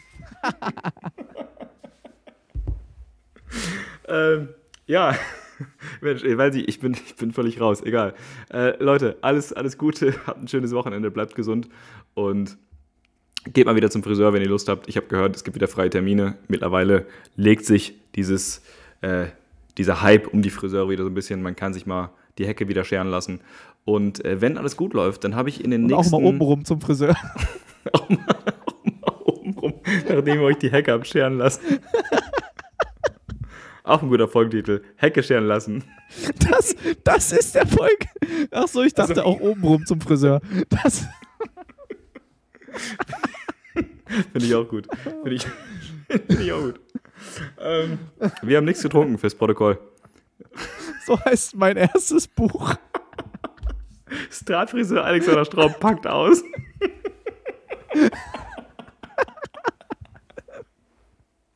Ja. Mensch, weiß ich bin völlig raus. Egal. Leute, alles Gute. Habt ein schönes Wochenende. Bleibt gesund. Und geht mal wieder zum Friseur, wenn ihr Lust habt. Ich habe gehört, es gibt wieder freie Termine. Mittlerweile legt sich dieser Hype um die Friseure wieder so ein bisschen. Man kann sich mal die Hecke wieder scheren lassen. Und wenn alles gut läuft, dann habe ich in den nächsten... auch mal obenrum zum Friseur. auch mal obenrum, nachdem ihr euch die Hecke habt scheren lassen. Auch ein guter Folgentitel. Hecke scheren lassen. Das ist der Folge. Achso, ich dachte auch obenrum zum Friseur. Das... Finde ich auch gut. Finde ich auch gut. Wir haben nichts getrunken fürs Protokoll. So heißt mein erstes Buch. Drahtfriseur Alexander Straub packt aus.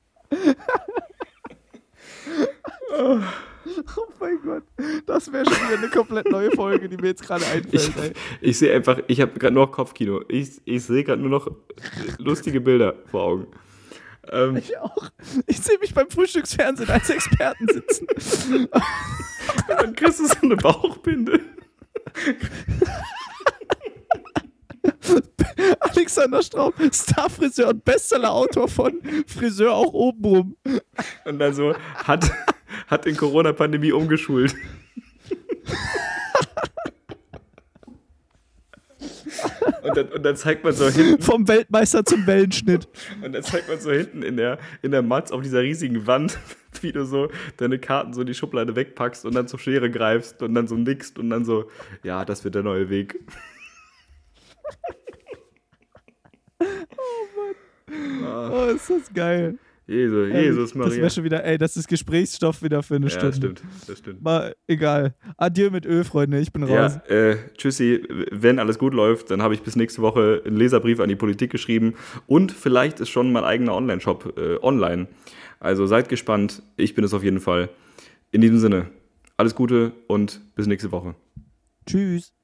Oh mein Gott, das wäre schon wieder eine komplett neue Folge, die mir jetzt gerade einfällt. Ey. Ich sehe einfach, ich habe gerade nur noch Kopfkino. Ich sehe gerade nur noch lustige Bilder vor Augen. Ich auch. Ich sehe mich beim Frühstücksfernsehen als Experten sitzen. Und dann kriegst du so eine Bauchbinde. Alexander Straub, Starfriseur und Bestseller-Autor von Friseur auch obenrum. Und dann so, hat in Corona-Pandemie umgeschult. Und dann zeigt man so hinten. Vom Weltmeister zum Wellenschnitt. Und dann zeigt man so hinten in der Matz auf dieser riesigen Wand, wie du so deine Karten so in die Schublade wegpackst und dann zur Schere greifst und dann so nickst und dann so, ja, das wird der neue Weg. Oh Mann. Oh, ist das geil. Jesus Maria. Das wäre schon wieder, das ist Gesprächsstoff wieder für eine Stunde. Das stimmt. Mal egal. Adieu mit Öl, Freunde, ich bin raus. Ja, tschüssi. Wenn alles gut läuft, dann habe ich bis nächste Woche einen Leserbrief an die Politik geschrieben und vielleicht ist schon mein eigener Online-Shop online. Also seid gespannt, ich bin es auf jeden Fall. In diesem Sinne, alles Gute und bis nächste Woche. Tschüss.